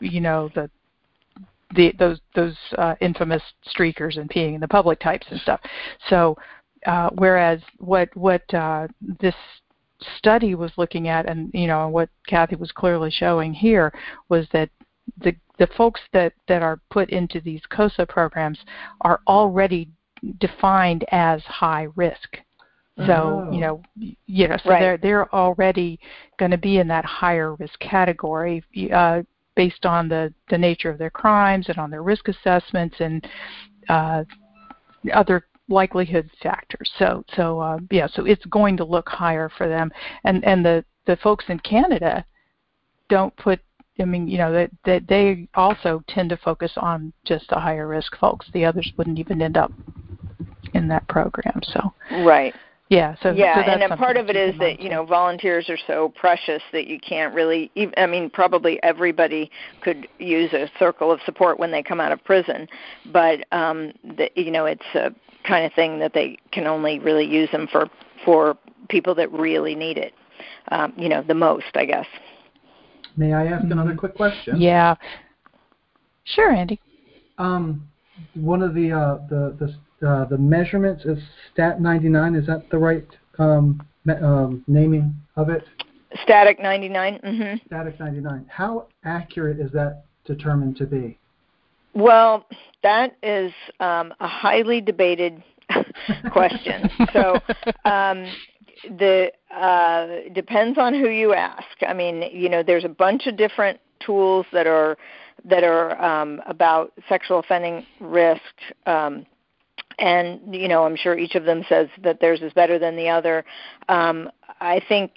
those infamous streakers and peeing in the public types and stuff. So whereas what this study was looking at, and what Kathy was clearly showing here, was that the folks that are put into these COSA programs are already defined as high risk. So so they're already going to be in that higher risk category based on the nature of their crimes and on their risk assessments and other likelihood factors. So it's going to look higher for them. And the folks in Canada don't put, that they also tend to focus on just the higher risk folks. The others wouldn't even end up in that program. So right. Yeah. So and a part of it is that volunteers are so precious that you can't really. Probably everybody could use a circle of support when they come out of prison, but it's a kind of thing that they can only really use them for people that really need it. The most, I guess. May I ask another quick question? Yeah. Sure, Andy. One of the measurements is Stat 99. Is that the right naming of it? Static 99. Mm-hmm. Static 99. How accurate is that determined to be? Well, that is a highly debated question. So depends on who you ask. I mean, there's a bunch of different tools that are about sexual offending risk, and I'm sure each of them says that theirs is better than the other. I think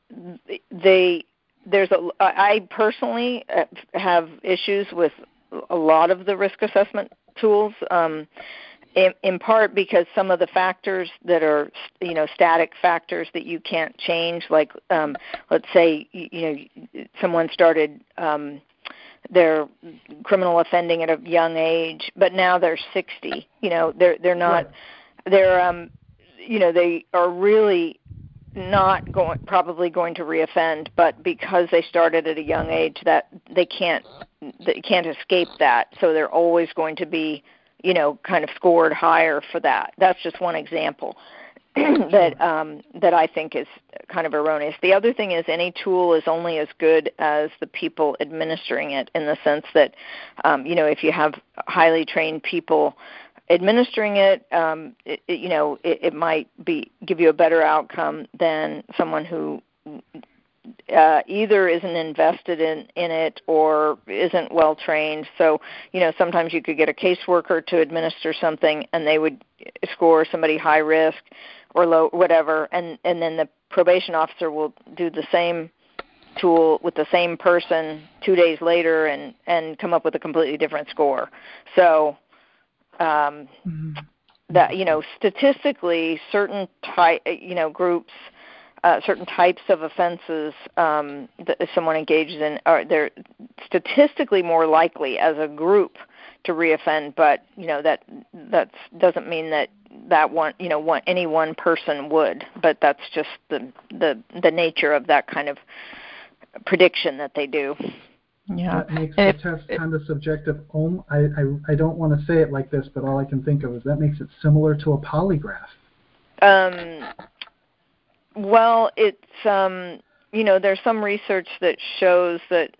I personally have issues with a lot of the risk assessment tools, in part because some of the factors that are, static factors that you can't change, like let's say, someone started their criminal offending at a young age, but now they're 60. They're not. They're they are really not probably going to reoffend, but because they started at a young age, that they can't escape that. So they're always going to be, kind of scored higher for that. That's just one example that I think is kind of erroneous. The other thing is any tool is only as good as the people administering it, in the sense that, if you have highly trained people administering it, it might give you a better outcome than someone who either isn't invested in it or isn't well trained. So, sometimes you could get a caseworker to administer something and they would score somebody high risk or low, whatever, and then the probation officer will do the same tool with the same person 2 days later and come up with a completely different score. So that, statistically, certain groups, certain types of offenses that someone engages in, they're statistically more likely as a group to reoffend. But that doesn't mean that any one person would. But that's just the nature of that kind of prediction that they do. Yeah, that makes the test kind of subjective. I don't want to say it like this, but all I can think of is that makes it similar to a polygraph. Well, it's there's some research that shows that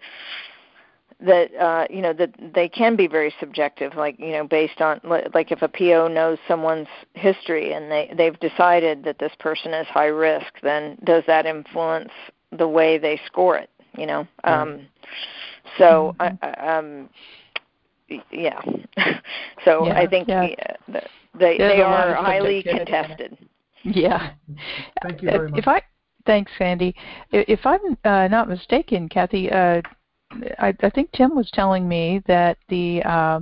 they can be very subjective, like based on, like, if a PO knows someone's history and they've decided that this person is high risk, then does that influence the way they score it? So, yeah. So I think they are highly contested. Yeah. Thank you very much. Thanks, Sandy. If I'm not mistaken, Kathy, I think Tim was telling me that the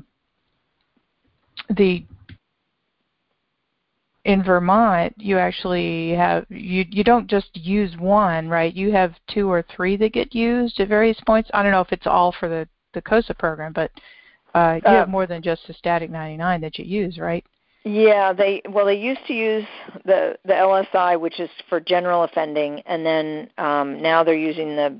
in Vermont, you actually have you don't just use one, right? You have 2 or 3 that get used at various points. I don't know if it's all for the COSA program, but you have more than just the Static 99 that you use, right? Yeah, they used to use the LSI, which is for general offending, and then now they're using the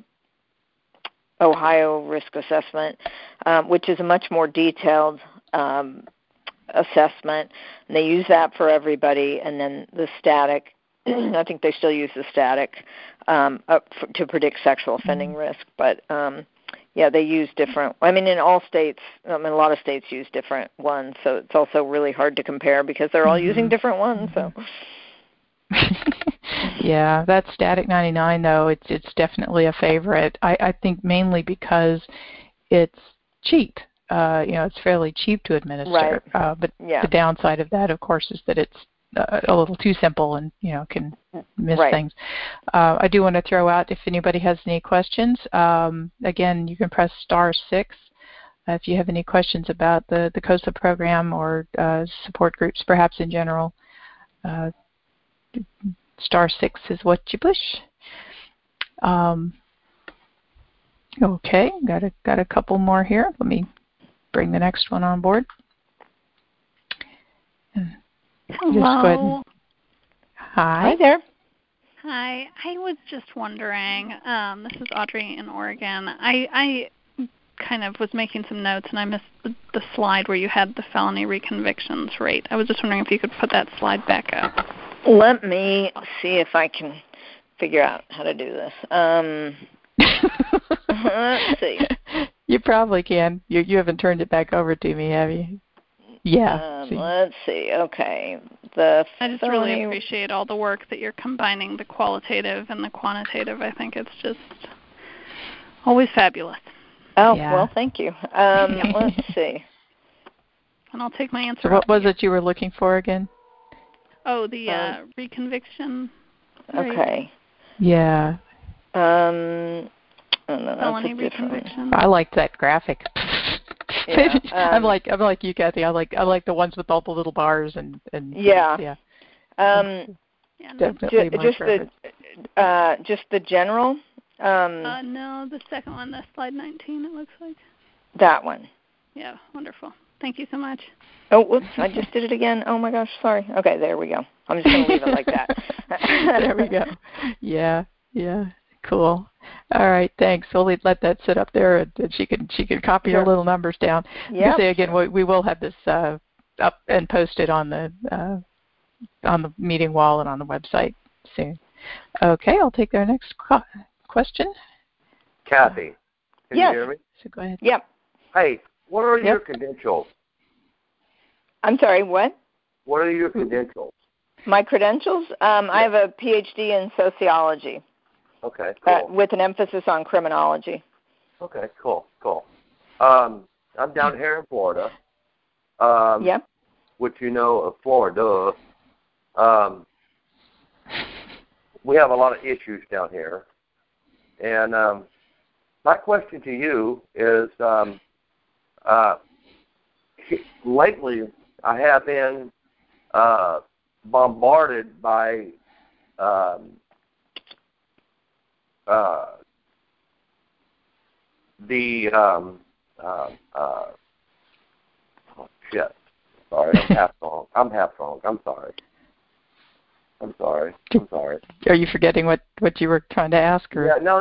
Ohio Risk Assessment, which is a much more detailed assessment, and they use that for everybody. And then the Static, I think they still use the Static to predict sexual offending risk. But yeah, they use different. I mean, in all states, a lot of states use different ones, so it's also really hard to compare because they're all using different ones. So. Yeah, that Static 99 though, it's definitely a favorite. I think mainly because it's cheap. It's fairly cheap to administer. Right. But the downside of that, of course, is that it's a little too simple and can miss things. I do want to throw out, if anybody has any questions, again, you can press *6 if you have any questions about the COSA program or support groups, perhaps in general. *6 is what you push. Okay, got a couple more here. Let me bring the next one on board. Hello. Hi there. Hi. I was just wondering, this is Audrey in Oregon. I kind of was making some notes, and I missed the slide where you had the felony reconvictions rate. I was just wondering if you could put that slide back up. Let me see if I can figure out how to do this. Let's see. You probably can. You haven't turned it back over to me, have you? Yeah. Let's see. Okay. I just really appreciate all the work that you're combining the qualitative and the quantitative. I think it's just always fabulous. Oh, yeah. Well, thank you. Let's see. And I'll take my answer. So what was it you were looking for again? Oh, the reconviction. Okay. Yeah. Felony reconviction. I liked that graphic. Yeah, I'm like you, Kathy. I like the ones with all the little bars and yeah. Yeah. Definitely just the general. No, the second one, that's slide 19. It looks like. That one. Yeah, wonderful. Thank you so much. Oh, whoops! I just did it again. Oh my gosh, sorry. Okay, there we go. I'm just going to leave it like that. There we go. Yeah. Cool. All right, thanks. We'll let that sit up there, and she can copy her little numbers down. Yeah. Say again, we will have this up and posted on the meeting wall and on the website soon. Okay, I'll take our next question. Kathy, can you hear me? So go ahead. Yep. Hey, what are your credentials? I'm sorry, what? What are your credentials? My credentials? I have a PhD in sociology. Okay, cool. With an emphasis on criminology. Okay, cool. I'm down here in Florida. Yep. Which you know of Florida. We have a lot of issues down here. And my question to you is, lately I have been bombarded by Sorry, I'm half wrong. I'm sorry. Are you forgetting what you were trying to ask? Or? Yeah, no.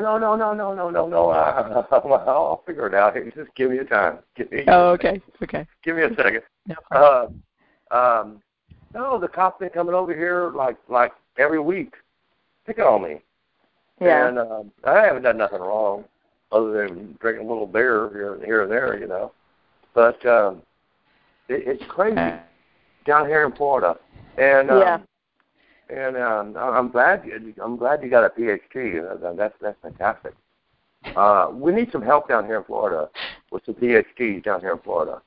I'll figure it out. Just give me a time. Okay. Give me a second. No problem. No, the cops been coming over here like every week, picking on me. Yeah. And I haven't done nothing wrong other than drinking a little beer here and there, But it's crazy down here in Florida. And I'm glad you got a PhD. That's fantastic. We need some help down here in Florida with some PhDs down here in Florida.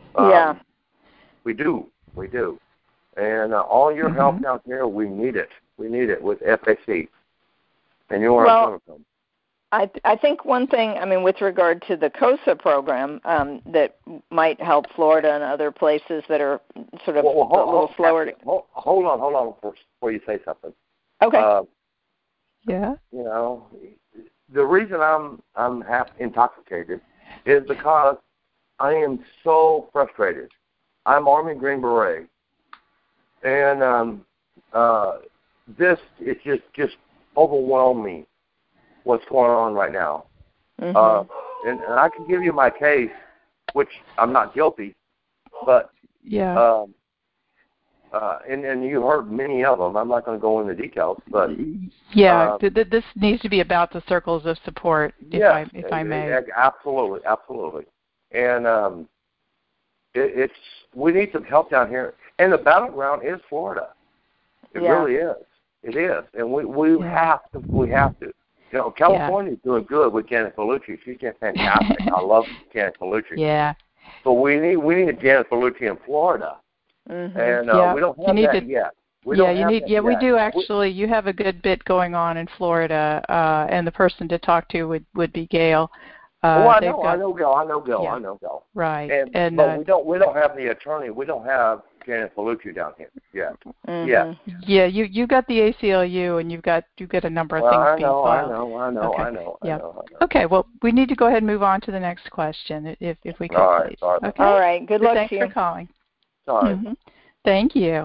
We do. And all your help down here, we need it. We need it with FAC. And you're where I'm coming from. I think one thing, with regard to the COSA program, that might help Florida and other places that are sort of a little slower. Hold on before you say something. Okay. Yeah. The reason I'm half intoxicated is because I am so frustrated. I'm Army Green Beret, and this is just overwhelmed me. What's going on right now? Mm-hmm. And I can give you my case, which I'm not guilty, but yeah. And you heard many of them. I'm not going to go into details, but this needs to be about the circles of support, if I may. Absolutely. And it's we need some help down here, and the battleground is Florida. It really is. It is, and we have to. California's doing good with Janet Bellucci. She's just fantastic. I love Janet Bellucci. Yeah. But we need Janet Bellucci in Florida, and we don't have that yet. We do actually. You have a good bit going on in Florida, and the person to talk to would be Gail. I know Gail. Right. But we don't have the attorney. We don't have Janet Bellucci down here yet. Yeah, you got the ACLU, and you've got a number of things being filed. I know. Okay, well, we need to go ahead and move on to the next question, if we could, please. Okay. All right. Good luck to you. Thanks for calling. Sorry. Thank you.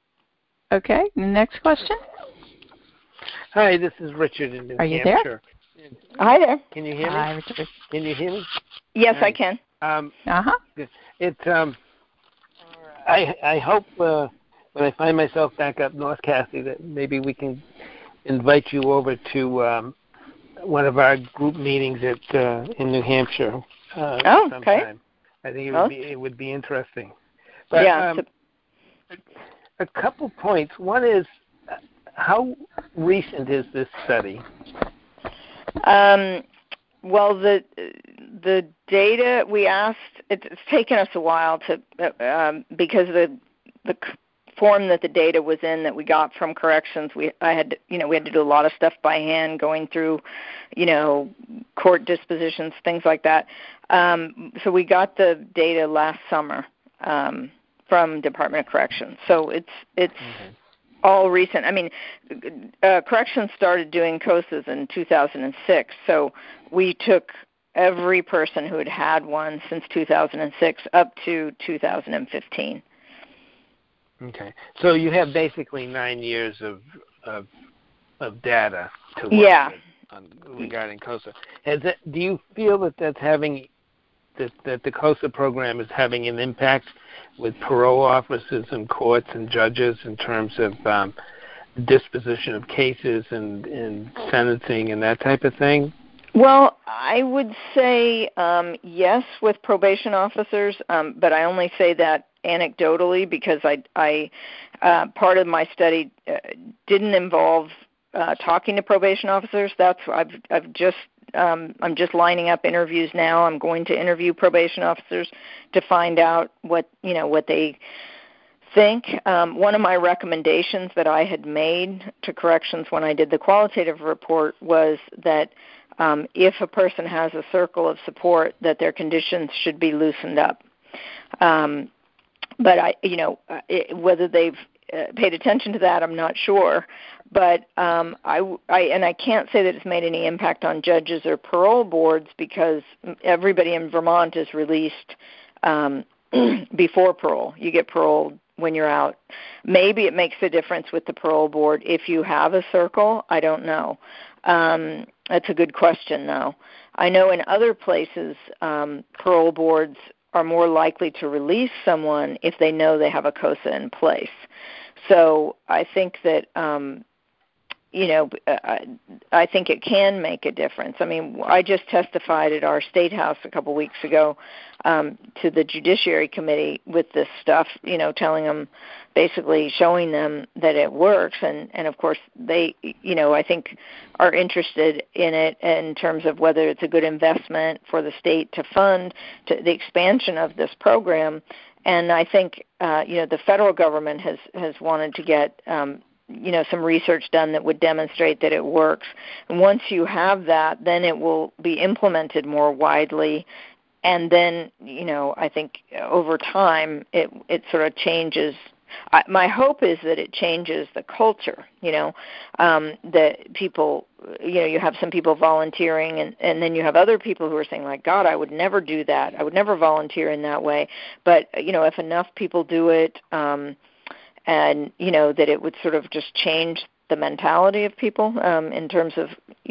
Okay, next question. Hi, this is Richard in New Hampshire. Are you there? Hi there. Can you hear me? Hi, Richard. Can you hear me? Yes, I can. I hope when I find myself back up north, Kathy, that maybe we can invite you over to one of our group meetings in New Hampshire sometime. Okay. I think it would be interesting. But a couple points. One is, how recent is this study? Well, the data we asked, it's taken us a while to because the form that the data was in that we got from corrections, we had to do a lot of stuff by hand, going through, court dispositions, things like that. So we got the data last summer from Department of Corrections. So it's all recent. I mean, corrections started doing COSAs in 2006. So we took every person who had had one since 2006 up to 2015. Okay, so you have basically 9 years of data to work with regarding COSA. Do you feel that that's having that the COSA program is having an impact with parole officers and courts and judges in terms of disposition of cases and sentencing and that type of thing? Well, I would say yes with probation officers, but I only say that anecdotally because I part of my study didn't involve talking to probation officers. That's I'm just lining up interviews now. I'm going to interview probation officers to find out what they think. One of my recommendations that I had made to corrections when I did the qualitative report was that if a person has a circle of support, that their conditions should be loosened up. But whether they've paid attention to that, I'm not sure. But I can't say that it's made any impact on judges or parole boards because everybody in Vermont is released before parole. You get paroled when you're out. Maybe it makes a difference with the parole board if you have a circle. I don't know. That's a good question, though. I know in other places, parole boards are more likely to release someone if they know they have a COSA in place. So I think that, I think it can make a difference. I mean, I just testified at our State House a couple weeks ago to the Judiciary Committee with this stuff, telling them, basically showing them that it works. And of course, they, I think are interested in it in terms of whether it's a good investment for the state to fund the expansion of this program. And I think, the federal government has wanted to get, some research done that would demonstrate that it works. And once you have that, then it will be implemented more widely. And then, I think over time, it sort of changes. My hope is that it changes the culture, that people, you have some people volunteering and then you have other people who are saying, like, God, I would never do that. I would never volunteer in that way. But, if enough people do it, and, that it would sort of just change the mentality of people in terms of,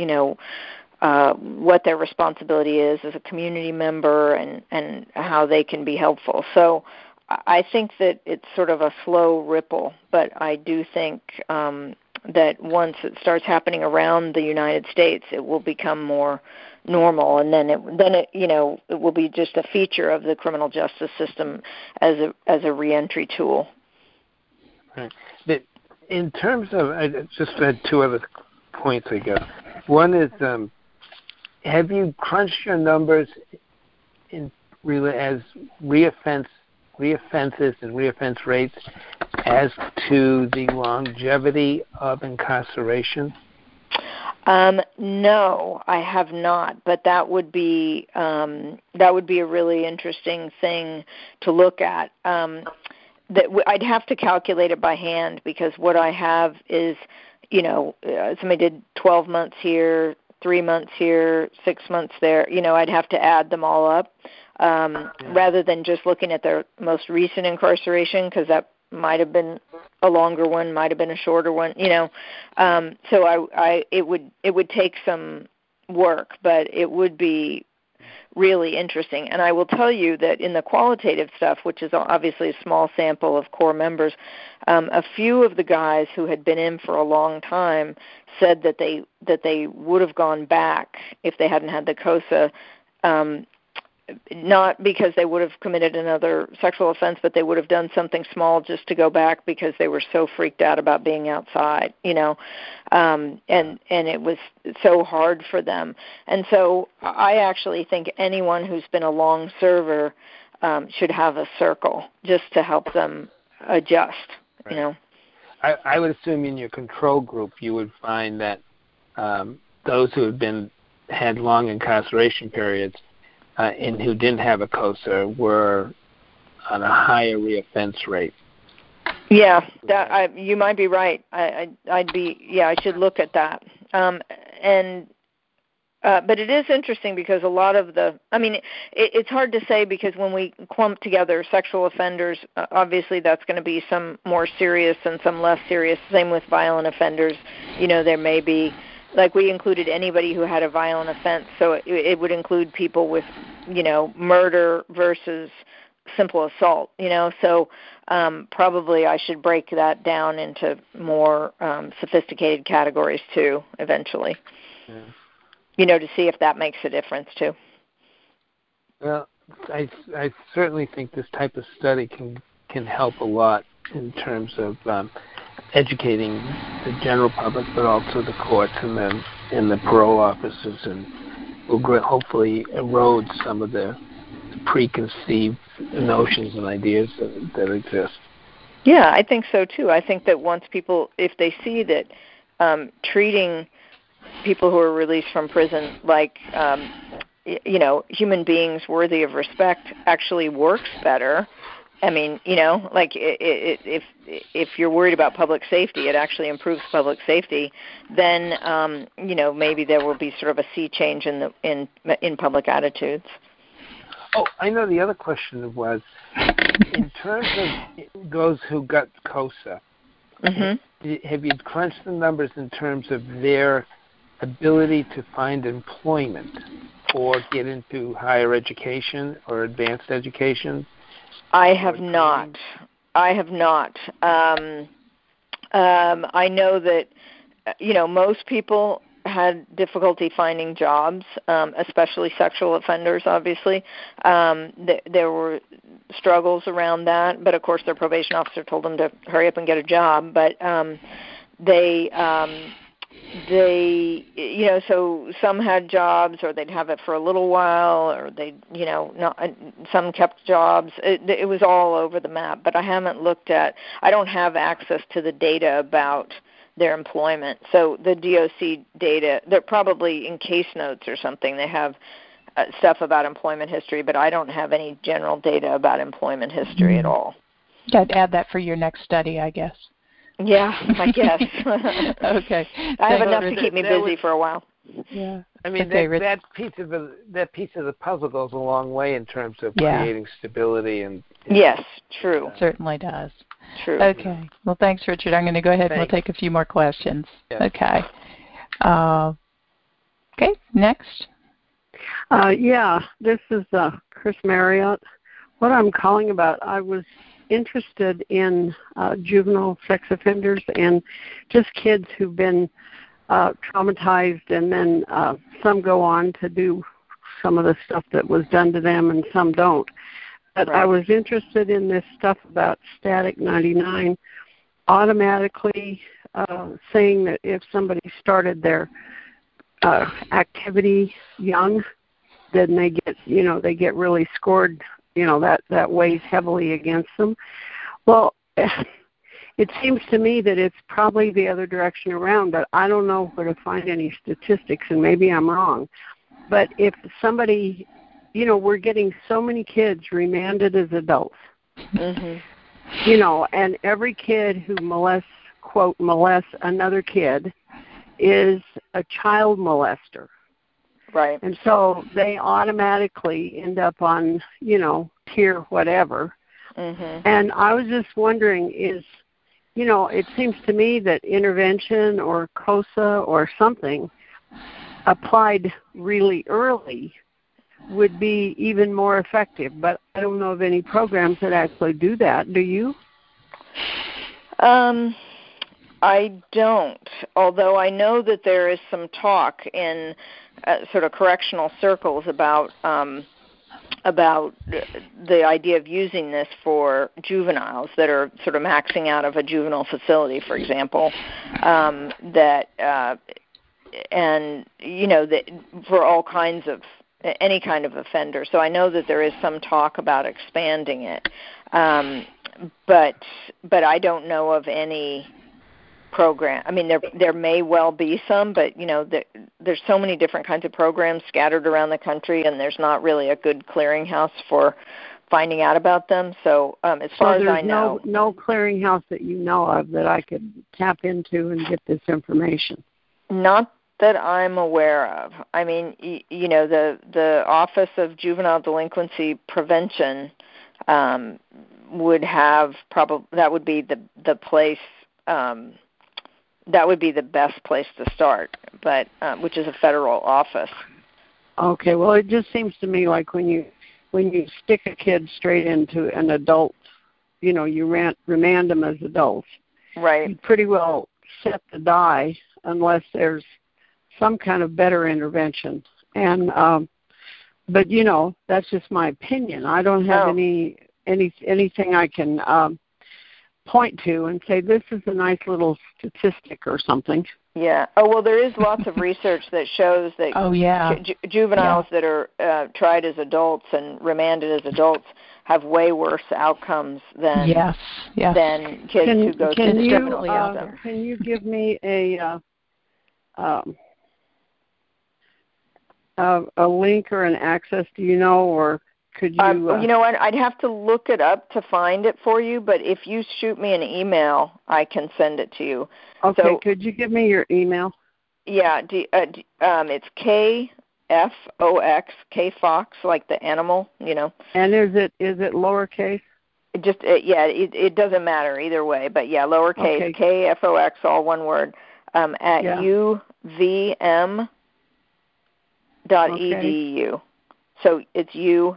what their responsibility is as a community member and how they can be helpful. So I think that it's sort of a slow ripple, but I do think that once it starts happening around the United States, it will become more normal, and then it will be just a feature of the criminal justice system as a reentry tool. Right. In terms of, I just had two other points ago. One is, have you crunched your numbers as reoffenses and reoffense rates as to the longevity of incarceration? No, I have not, but that would be a really interesting thing to look at. I'd have to calculate it by hand because what I have is, somebody did 12 months here, 3 months here, 6 months there. I'd have to add them all up rather than just looking at their most recent incarceration because that might have been a longer one, might have been a shorter one. So it would take some work, but it would be really interesting. And I will tell you that in the qualitative stuff, which is obviously a small sample of core members, a few of the guys who had been in for a long time said that they would have gone back if they hadn't had the COSA, not because they would have committed another sexual offense, but they would have done something small just to go back because they were so freaked out about being outside, and it was so hard for them. And so I actually think anyone who's been a long server should have a circle just to help them adjust, right. I would assume in your control group you would find that those who had long incarceration periods and who didn't have a COSA were on a higher reoffense rate. Yeah, you might be right. I should look at that. But it is interesting because a lot of it's hard to say because when we clump together sexual offenders, obviously that's going to be some more serious and some less serious. Same with violent offenders. There may be, like we included anybody who had a violent offense, so it would include people with, murder versus simple assault, So probably I should break that down into more sophisticated categories too, eventually. Yeah. To see if that makes a difference too. Well, I certainly think this type of study can help a lot in terms of educating the general public, but also the courts and the parole officers, and will hopefully erode some of the preconceived notions and ideas that exist. Yeah, I think so too. I think that once people, if they see that treating people who are released from prison like human beings worthy of respect actually works better. I mean, like if you're worried about public safety, it actually improves public safety. Then, maybe there will be sort of a sea change in public attitudes. Oh, I know the other question was, in terms of those who got COSA, have you crunched the numbers in terms of their ability to find employment or get into higher education or advanced education? I have not. I know that, most people had difficulty finding jobs, especially sexual offenders, obviously. There were struggles around that, but of course their probation officer told them to hurry up and get a job. But so some had jobs, or they'd have it for a little while, or some kept jobs. It was all over the map, but I don't have access to the data about their employment. So the DOC data, they're probably in case notes or something. They have stuff about employment history, but I don't have any general data about employment history at all. I'd add that for your next study, I guess. Yeah, I guess. Okay. I have enough to keep me busy for a while. Yeah. I mean, that piece of the puzzle goes a long way in terms of creating stability and. Yes, true. It certainly does. True. Okay. Well, thanks, Richard. I'm going to go ahead and we'll take a few more questions. Yes. Okay. Okay. Next. This is Chris Marriott. What I'm calling about, I was interested in juvenile sex offenders and just kids who've been traumatized, and then some go on to do some of the stuff that was done to them and some don't. But right. I was interested in this stuff about Static 99 automatically saying that if somebody started their activity young, then they get really scored. That weighs heavily against them. Well, it seems to me that it's probably the other direction around, but I don't know where to find any statistics, and maybe I'm wrong. But if somebody, we're getting so many kids remanded as adults, and every kid who molests another kid is a child molester. Right. And so they automatically end up on, tier whatever. And I was just wondering it seems to me that intervention or COSA or something applied really early would be even more effective. But I don't know of any programs that actually do that. Do you? I don't, although I know that there is some talk in sort of correctional circles about the idea of using this for juveniles that are sort of maxing out of a juvenile facility, for example, and that for all kinds of any kind of offender. So I know that there is some talk about expanding it, but I don't know of any program. I mean, there may well be some, but there's so many different kinds of programs scattered around the country, and there's not really a good clearinghouse for finding out about them. So as far as I know, no clearinghouse that you know of that I could tap into and get this information. Not that I'm aware of. I mean, the Office of Juvenile Delinquency Prevention would have that would be the place. That would be the best place to start, but which is a federal office. Okay, well, it just seems to me like when you stick a kid straight into an adult, you remand them as adults. Right. You pretty well set the die unless there's some kind of better intervention. And but that's just my opinion. I don't have anything I can point to and say this is a nice little statistic or something. Yeah. Oh, well, there is lots of research that shows that juveniles that are tried as adults and remanded as adults have way worse outcomes than than kids who go to definitely out there. Can you give me a link or an access? Do you know, or could you? You know what? I'd have to look it up to find it for you. But if you shoot me an email, I can send it to you. Okay. So, could you give me your email? Yeah. It's KFOX, KFOX, like the animal. And is it lowercase? It doesn't matter either way. But yeah, lowercase KFOX, all one word. At UVM.edu. So it's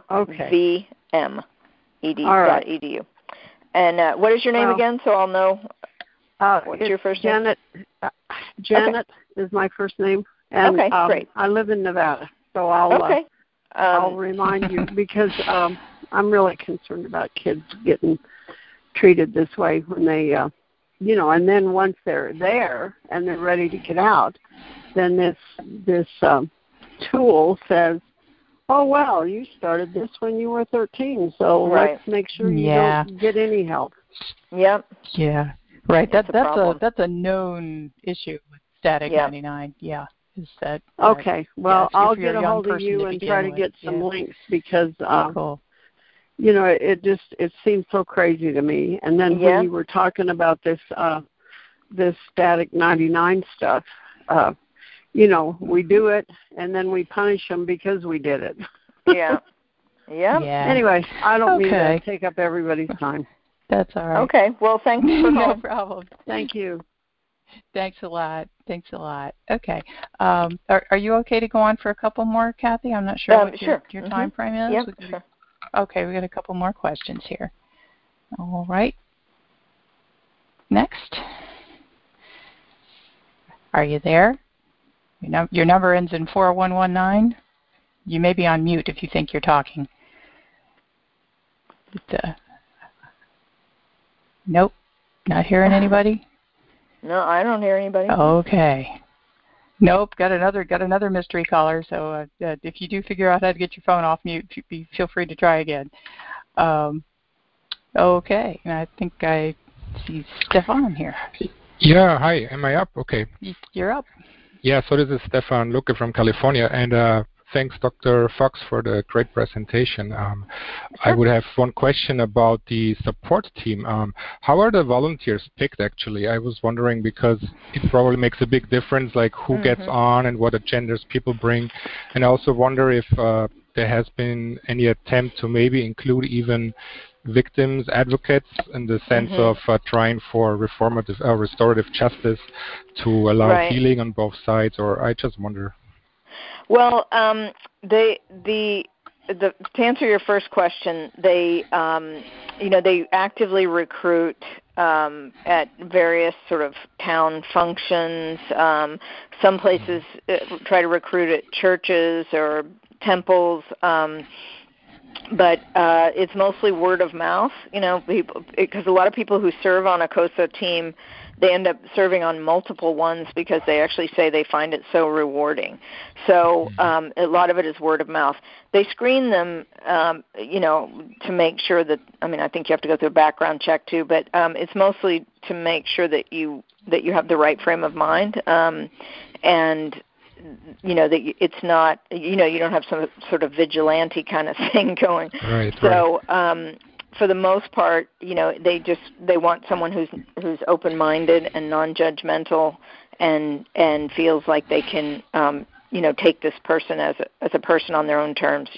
UVM.edu. And what is your name again, so I'll know? What's your first name? Janet is my first name. And, great. I live in Nevada, so I'll remind you because I'm really concerned about kids getting treated this way when they, and then once they're there and they're ready to get out, then this tool says, oh, well, you started this when you were 13, so let's make sure you don't get any help. Yep. Yeah. Right. That's a known issue with Static 99. Yeah. Is that okay. Well, I'll get a hold of you and try to get some links because cool. It seems so crazy to me. And then when you were talking about this Static 99 stuff, we do it and then we punish them because we did it. Yeah. Anyway, I don't mean to take up everybody's time. That's all right. Okay. Well, thanks for no problem. Thank you. Thanks a lot. Okay. Are you okay to go on for a couple more, Kathy? I'm not sure what your time frame is. Yep, sure. Okay, we got a couple more questions here. All right. Next. Are you there? Your number ends in 4119. You may be on mute if you think you're talking. Nope. Not hearing anybody? No, I don't hear anybody. Okay. Nope. Got another mystery caller. So if you do figure out how to get your phone off mute, feel free to try again. Okay. And I think I see Stefan here. Yeah. Hi. Am I up? Okay. You're up. Yeah. So this is Stefan Lucke from California, and thanks, Dr. Fox, for the great presentation. I would have one question about the support team. How are the volunteers picked, actually? I was wondering because it probably makes a big difference, like who gets on and what agendas people bring. And I also wonder if there has been any attempt to maybe include even victims, advocates, in the sense of trying for restorative justice to allow healing on both sides, or I just wonder. Well, to answer your first question, they actively recruit at various sort of town functions. Some places try to recruit at churches or temples, but it's mostly word of mouth. Because a lot of people who serve on a COSA team, they end up serving on multiple ones because they actually say they find it so rewarding. So a lot of it is word of mouth. They screen them, to make sure that, I think you have to go through a background check too, but it's mostly to make sure that you have the right frame of mind, and that it's not, you don't have some sort of vigilante kind of thing going. Right. So, for the most part, they want someone who's open-minded and non-judgmental, and feels like they can, take this person as a person on their own terms,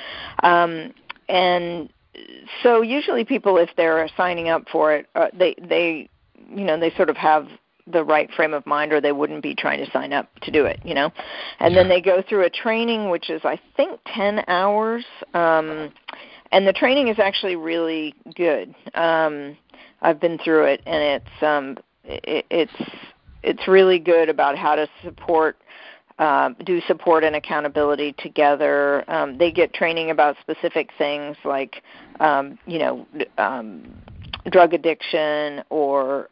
and so usually people, if they're signing up for it, they sort of have the right frame of mind, or they wouldn't be trying to sign up to do it, And then they go through a training, which is, I think, 10 hours, and the training is actually really good. I've been through it, and it's really good about how to do support and accountability together. They get training about specific things like, drug addiction or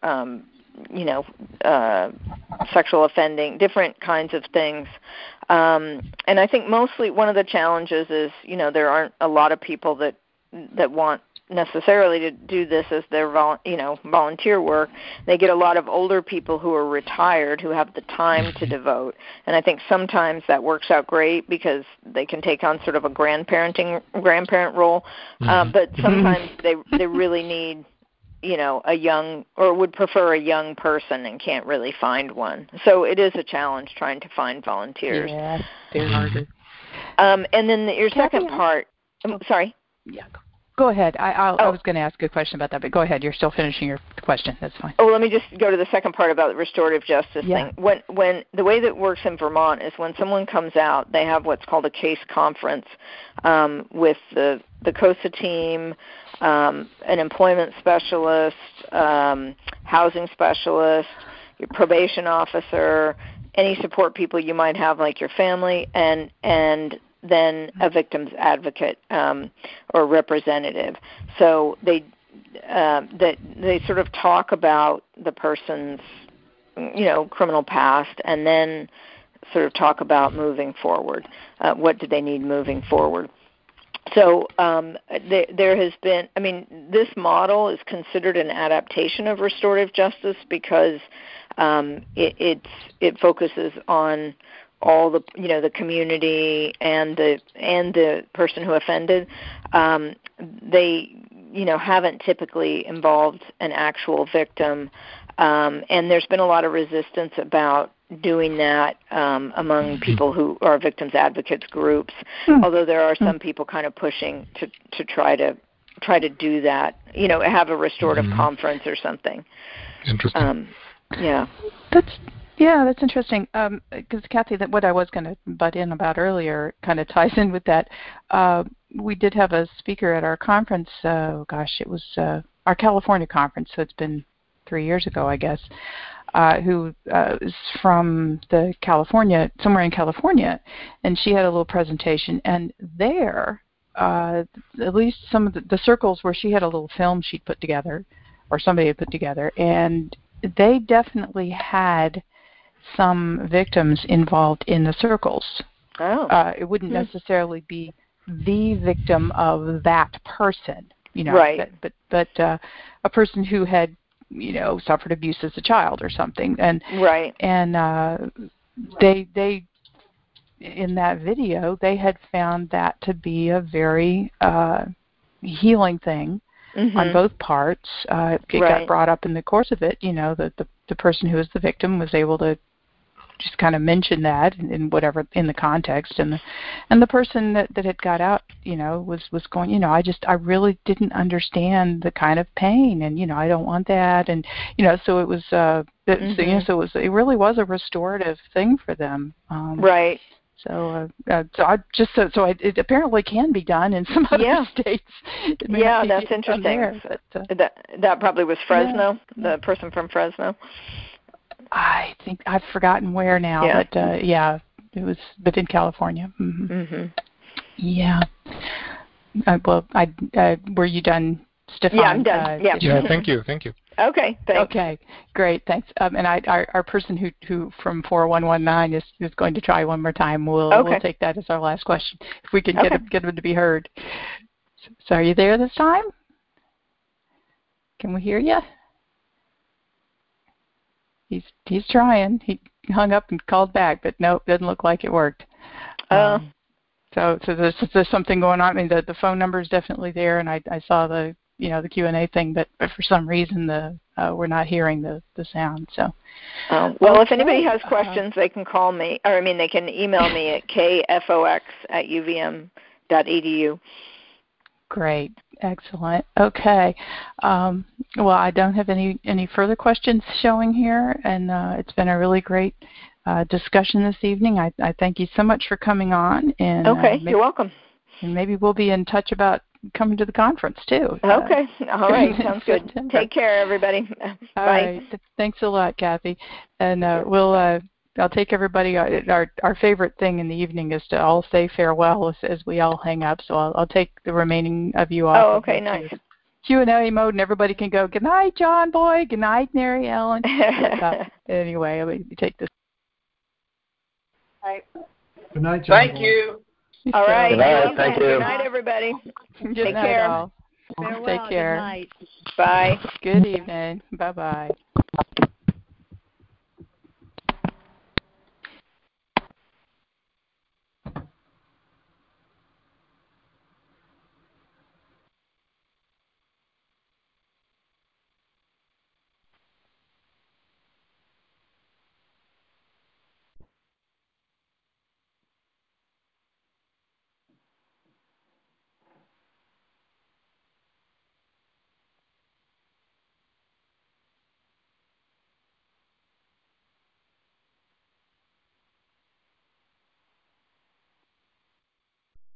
sexual offending, different kinds of things. And I think mostly one of the challenges is, there aren't a lot of people that want necessarily to do this as their volunteer work. They get a lot of older people who are retired who have the time to devote, and I think sometimes that works out great because they can take on sort of a grandparent role, but sometimes they really need a young, or would prefer a young person and can't really find one. So it is a challenge trying to find volunteers. Yeah, they're harder. And then your second part, sorry. Yeah. Go ahead. I was going to ask a question about that, but go ahead. You're still finishing your question. That's fine. Oh, let me just go to the second part about the restorative justice thing. When the way that it works in Vermont is when someone comes out, they have what's called a case conference with the COSA team, an employment specialist, housing specialist, your probation officer, any support people you might have, like your family, and then a victim's advocate or representative. So they sort of talk about the person's criminal past, and then sort of talk about moving forward. What do they need moving forward? So there has been, this model is considered an adaptation of restorative justice because it focuses on all the the community and the person who offended. They haven't typically involved an actual victim, and there's been a lot of resistance about doing that among people who are victims advocates groups. Although there are some people kind of pushing to try to do that. Have a restorative conference or something. Interesting. That's interesting. Because Kathy, what I was going to butt in about earlier kind of ties in with that. We did have a speaker at our conference. It was our California conference, so it's been 3 years ago, I guess. Who is from somewhere in California, and she had a little presentation. And there, at least some of the circles where she had a little film she'd put together, or somebody had put together, and they definitely had some victims involved in the circles. Oh. It wouldn't necessarily be the victim of that person, right. but a person who had, suffered abuse as a child or something. And right. And they in that video, they had found that to be a very healing thing on both parts. It got brought up in the course of it, the person who was the victim was able to just kind of mention that in whatever, in the context, and the person that had got out, was going, I really didn't understand the kind of pain, and I don't want that, and so it was so it really was a restorative thing for them. Right. So it apparently can be done in some other states. Yeah, that's interesting. There, but, that probably was Fresno, the person from Fresno. I think I've forgotten where now, but it was, but in California. Mm-hmm. Mm-hmm. Yeah. Were you done, Stefan? Yeah, I'm done. Yeah, thank you. Okay, thanks. Okay, great, thanks. And our person who from 4119 is going to try one more time. We'll take that as our last question if we can get him to be heard. So, are you there this time? Can we hear you? He's trying. He hung up and called back, but nope, doesn't look like it worked. So there's something going on. I mean, the phone number is definitely there, and I saw the the Q&A thing, but for some reason we're not hearing the sound. So, if anybody has questions, they can call me, or they can email me at kfox@uvm.edu. Great, excellent. Okay, well, I don't have any further questions showing here, and it's been a really great discussion this evening. I thank you so much for coming on. And you're welcome. And maybe we'll be in touch about coming to the conference too. Okay, all right, sounds good. Take care, everybody. All Bye. Right. Thanks a lot, Kathy. And I'll take everybody. Our favorite thing in the evening is to all say farewell as we all hang up. So I'll take the remaining of you off. Oh, okay, nice. Q&A mode, and everybody can go. Good night, John Boy. Good night, Mary Ellen. Anyway, let me take this. Good night, John. Thank you. All right. Good night. Thank you. Good night, everybody. Take care. All. Take care. Bye. Good evening. Bye-bye.